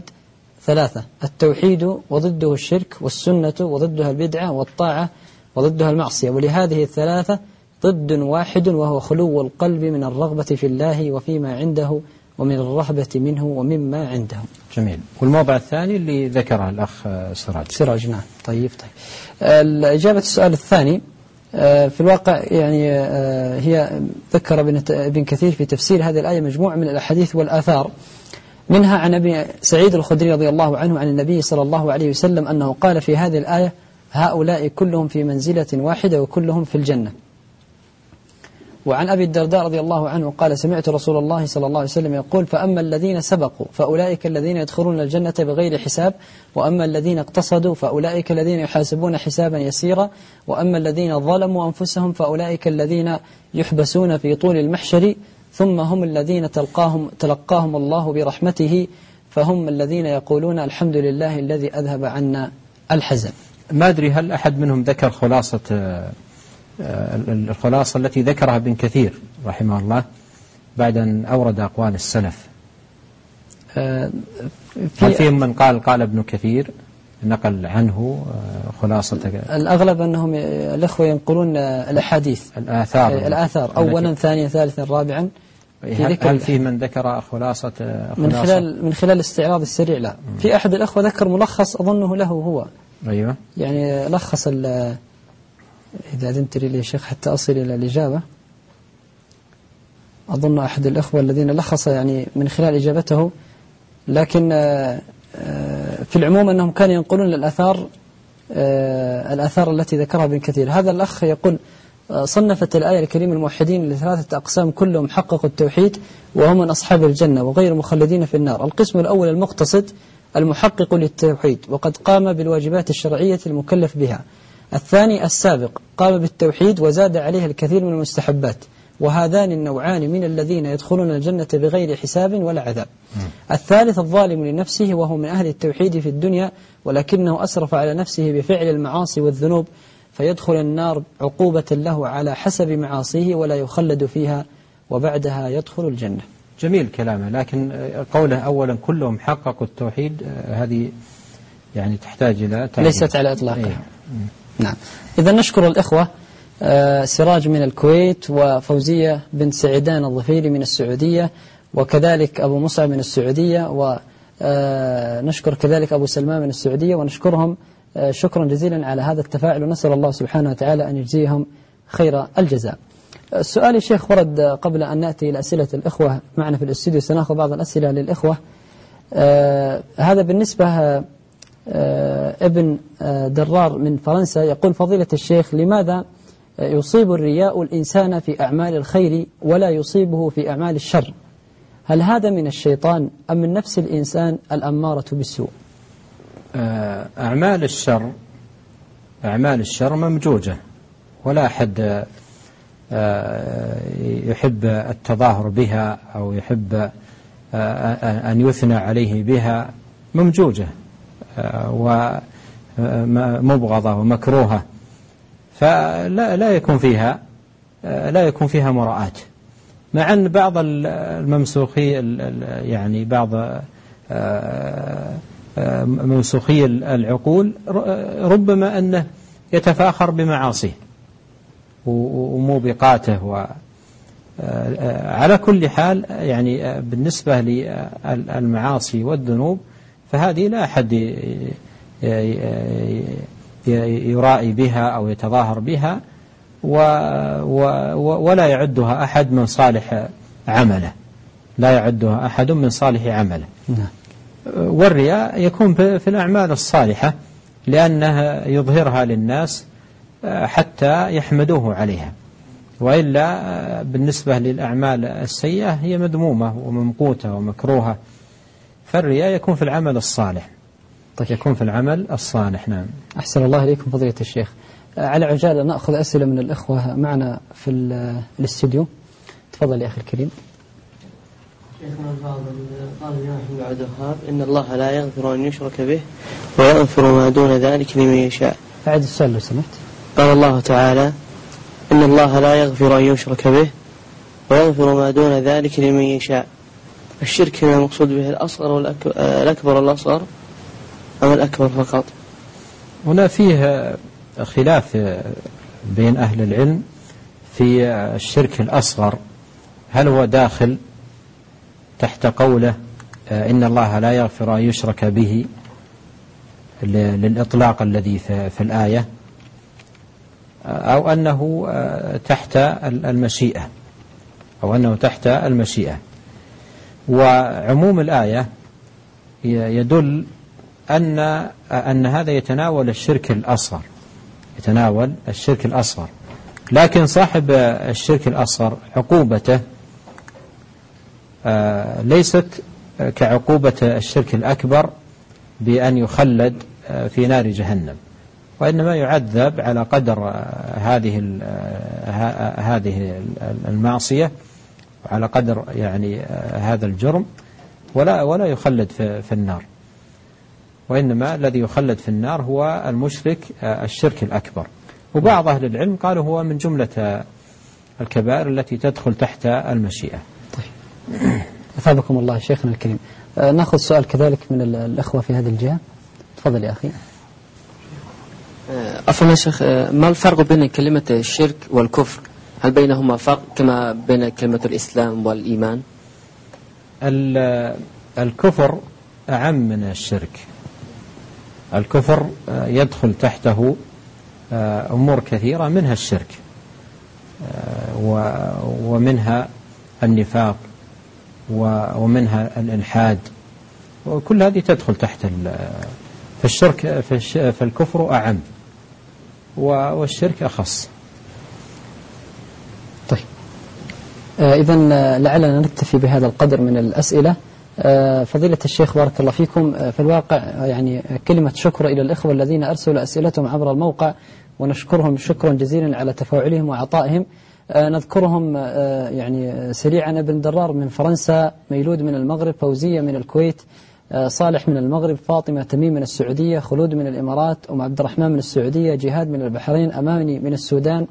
3: التوحيد وضده الشرك، والسنة وضدها البدعة، والطاعة وضدها المعصية. ولهذه 3 ضد واحد، وهو خلو القلب من الرغبة في الله وفيما عنده، ومن الرهبة منه ومما عنده. جميل. والموضع الثاني اللي ذكره الأخ سراج. نعم. طيب. إجابة السؤال الثاني في الواقع يعني هي ذكر ابن كثير في تفسير هذه الآية مجموعة من الأحاديث والآثار منها عن أبي سعيد الخدري رضي الله عنه عن النبي صلى الله عليه وسلم أنه قال في هذه الآية: هؤلاء كلهم في منزلة واحدة وكلهم في الجنة. وعن أبي الدرداء رضي الله عنه قال: سمعت رسول الله صلى الله عليه وسلم يقول: فأما الذين سبقوا فأولئك الذين يدخلون الجنة بغير حساب، وأما الذين اقتصدوا فأولئك الذين يحاسبون حسابا يسيرا، وأما الذين ظلموا أنفسهم فأولئك الذين يحبسون في طول المحشر، ثم هم الذين تلقاهم الله برحمته، فهم الذين يقولون: الحمد لله الذي أذهب عنا الحزن. ما أدري هل أحد منهم ذكر الخلاصة التي ذكرها ابن كثير رحمه الله بعد أن أورد أقوال السلف؟ هل فيهم من قال ابن كثير نقل عنه خلاصة؟ الأغلب أنهم الأخوة ينقلون الأحاديث، الآثار أولا ثانيا ثالثا رابعا. هل فيه من ذكر خلاصة من خلال استعراض السريع؟ لا. في أحد الأخوة ذكر ملخص أظنه له هو، أيوة، يعني لخص إذا أذنت لي يا شيخ حتى أصل إلى الإجابة. أظن أحد الأخوة الذين لخص يعني من خلال إجابته، لكن في العموم أنهم كانوا ينقلون الآثار التي ذكرها ابن كثير. هذا الأخ يقول: صنفت الآية الكريمة الموحدين لثلاثة أقسام كلهم حققوا التوحيد وهم من أصحاب الجنة وغير مخلدين في النار. القسم الأول المقتصد المحقق للتوحيد وقد قام بالواجبات الشرعية المكلف بها. الثاني السابق قام بالتوحيد وزاد عليه الكثير من المستحبات، وهذان النوعان من الذين يدخلون الجنة بغير حساب ولا عذاب. الثالث الظالم لنفسه وهو من أهل التوحيد في الدنيا ولكنه أسرف على نفسه بفعل المعاصي والذنوب فيدخل النار عقوبة له على حسب معاصيه ولا يخلد فيها وبعدها يدخل الجنة. جميل كلامه، لكن قوله أولا كلهم حققوا التوحيد هذه يعني تحتاج إلى تعليم. ليست على إطلاقها. نعم. إذا نشكر الإخوة سراج من الكويت، وفوزية بنت سعيدان الظفيري من السعودية، وكذلك أبو مصعب من السعودية، ونشكر كذلك أبو سلمان من السعودية، ونشكرهم شكرا جزيلا على هذا التفاعل، ونسأل الله سبحانه وتعالى أن يجزيهم خير الجزاء. السؤال يا شيخ ورد قبل أن نأتي إلى أسئلة الإخوة معنا في الاستوديو، سنأخذ بعض الأسئلة للإخوة. هذا بالنسبة ابن درار من فرنسا يقول: فضيلة الشيخ، لماذا يصيب الرياء الإنسان في أعمال الخير ولا يصيبه في أعمال الشر؟ هل هذا من الشيطان أم من نفس الإنسان الأمارة بالسوء؟ أعمال الشر ممجوجة، ولا أحد يحب التظاهر بها أو يحب أن يثنى عليه بها، ممجوجة ومبغضة ومكروهة، فلا يكون فيها مراءة. مع أن بعض الممسوخي يعني بعض ممسوخي العقول ربما أنه يتفاخر بمعاصيه وموبقاته. على كل حال يعني بالنسبة للمعاصي والذنوب فهذه لا أحد يرائي بها أو يتظاهر بها، ولا يعدها أحد من صالح عمله، والرياء يكون في الأعمال الصالحة لأنه يظهرها للناس حتى يحمدوه عليها، وإلا بالنسبة للأعمال السيئة هي مذمومة وممقوتة ومكروهة، فالرياء يكون في العمل الصالح. نعم. أحسن الله إليكم فضيلة الشيخ. على عجالة نأخذ أسئلة من الإخوة معنا في الاستوديو. تفضل يا أخي الكريم. شيخنا الفاضل، قال الإمام محمد عبد الوهاب: إن الله لا يغفر أن يشرك به ويغفر ما دون ذلك لمن يشاء. أعد السؤال لو سمحت. قال الله تعالى: إن الله لا يغفر أن يشرك به ويغفر ما دون ذلك لمن يشاء. الشرك هنا المقصود به الأصغر والأكبر الأصغر أم الأكبر فقط؟ هنا فيه خلاف بين أهل العلم في الشرك الأصغر، هل هو داخل تحت قوله إن الله لا يغفر أن يشرك به للإطلاق الذي في الآية، أو أنه تحت المشيئة. وعموم الآية يدل أن هذا يتناول الشرك الأصغر، يتناول الشرك الأصغر، لكن صاحب الشرك الأصغر عقوبته ليست كعقوبة الشرك الأكبر بأن يخلد في نار جهنم، وإنما يعذب على قدر هذه المعصية وعلى قدر يعني هذا الجرم، ولا يخلد في النار، وإنما الذي يخلد في النار هو المشرك الشرك الأكبر. وبعض أهل العلم قالوا هو من جملة الكبائر التي تدخل تحت المشيئة. طيب، أثابكم الله شيخنا الكريم. نأخذ سؤال كذلك من الأخوة في هذه الجهة. تفضل يا أخي. عفوا يا شيخ، ما الفرق بين كلمة الشرك والكفر؟ هل بينهما فرق كما بين كلمة الإسلام والإيمان؟ الكفر أعم من الشرك. الكفر يدخل تحته أمور كثيرة، منها الشرك ومنها النفاق ومنها الإلحاد، وكل هذه تدخل تحت فالشرك فالكفر أعم والشرك أخص. طيب، إذن لعلنا نكتفي بهذا القدر من الأسئلة. فضيلة الشيخ بارك الله فيكم، في الواقع يعني كلمة شكر إلى الإخوة الذين أرسلوا أسئلتهم عبر الموقع، ونشكرهم شكرا جزيلا على تفاعلهم وعطائهم. نذكرهم يعني سريعا: ابن درار من فرنسا، ميلود من المغرب، فوزية من الكويت، صالح من المغرب، فاطمة تميم من السعودية، خلود من الإمارات، أم عبد الرحمن من السعودية، جهاد من البحرين، أماني من السودان،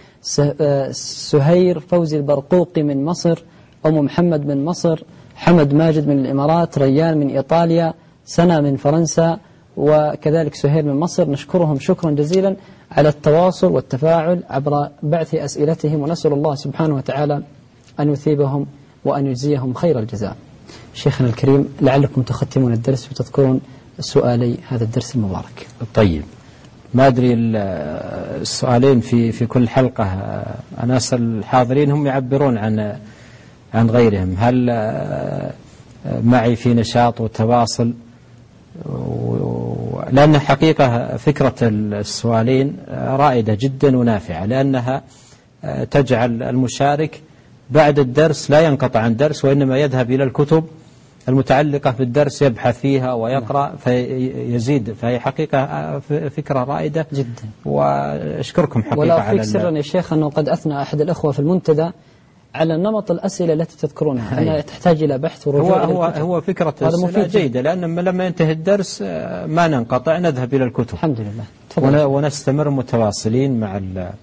سهير فوزي البرقوقي من مصر، أم محمد من مصر، حمد ماجد من الإمارات، ريان من إيطاليا، سنة من فرنسا، وكذلك سهير من مصر. نشكرهم شكرا جزيلا على التواصل والتفاعل عبر بعث أسئلتهم، ونسأل الله سبحانه وتعالى أن يثيبهم وأن يجزيهم خير الجزاء. شيخنا الكريم، لعلكم تختمون الدرس وتذكرون سؤالي هذا الدرس المبارك. طيب، ما أدري السؤالين في كل حلقة، أنا أسأل الحاضرين هم يعبرون عن غيرهم. هل معي في نشاط وتواصل؟ لأن حقيقة فكرة السؤالين رائدة جدا ونافعة، لأنها تجعل المشارك بعد الدرس لا ينقطع عن درس، وإنما يذهب إلى الكتب المتعلقة في الدرس يبحث فيها ويقرأ فيزيد. فهي حقيقة فكرة رائدة جدا، وأشكركم حقيقة ولا على أخفيك سرا يا شيخ أنه قد أثنى أحد الأخوة في المنتدى على نمط الأسئلة التي تذكرونها أنها تحتاج إلى بحث ورجوع. هو فكرة جيدة، لأن لما ينتهي الدرس ما ننقطع، نذهب إلى الكتب الحمد لله ونستمر متواصلين مع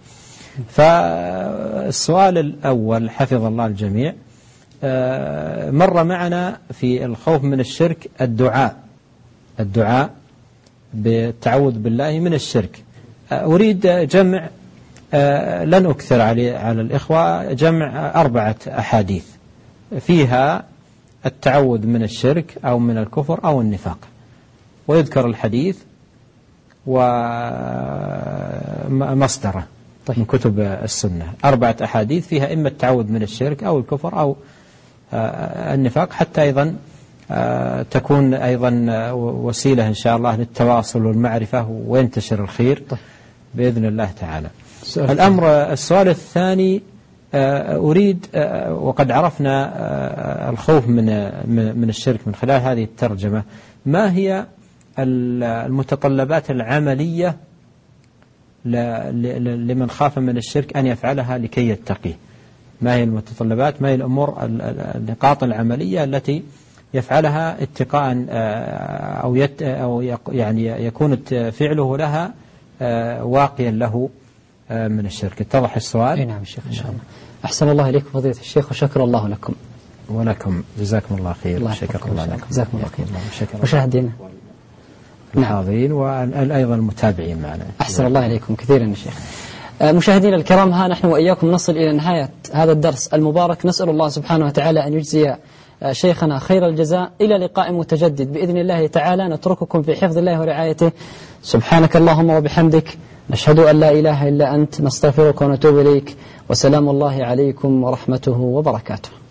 فالسؤال الأول حفظ الله الجميع، مر معنا في الخوف من الشرك الدعاء بالتعوذ بالله من الشرك. أريد جمع، لن أكثر على الإخوة، جمع 4 أحاديث فيها التعوذ من الشرك أو من الكفر أو النفاق، ويذكر الحديث ومصدره من كتب السنة. 4 أحاديث فيها إما التعوذ من الشرك أو الكفر أو النفاق، حتى أيضا تكون أيضا وسيلة إن شاء الله للتواصل والمعرفة وينتشر الخير بإذن الله تعالى. السؤال الثاني، أريد، وقد عرفنا الخوف من الشرك من خلال هذه الترجمة، ما هي المتطلبات العملية لمن خاف من الشرك أن يفعلها لكي يتقيه؟ ما هي المتطلبات، ما هي الأمور النقاط العملية التي يفعلها اتقاء أو يعني يكون فعله لها واقيا له من الشرك؟ اتضح السؤال؟ نعم الشيخ إن شاء الله. أحسن الله إليكم فضيلة الشيخ، وشكر الله لكم. ولكم جزاكم الله خير، وشكر الله لكم. جزاكم الله خير. مشاهدينا الحاضرين وأيضا المتابعين معنا، أحسن الله إليكم كثيرا يا شيخ. مشاهدينا الكرام، ها نحن وإياكم نصل إلى نهاية هذا الدرس المبارك. نسأل الله سبحانه وتعالى أن يجزي شيخنا خير الجزاء. إلى لقاء متجدد بإذن الله تعالى، نترككم في حفظ الله ورعايته. سبحانك اللهم وبحمدك، نشهد أن لا إله إلا أنت، نستغفرك ونتوب إليك، وسلام الله عليكم ورحمته وبركاته.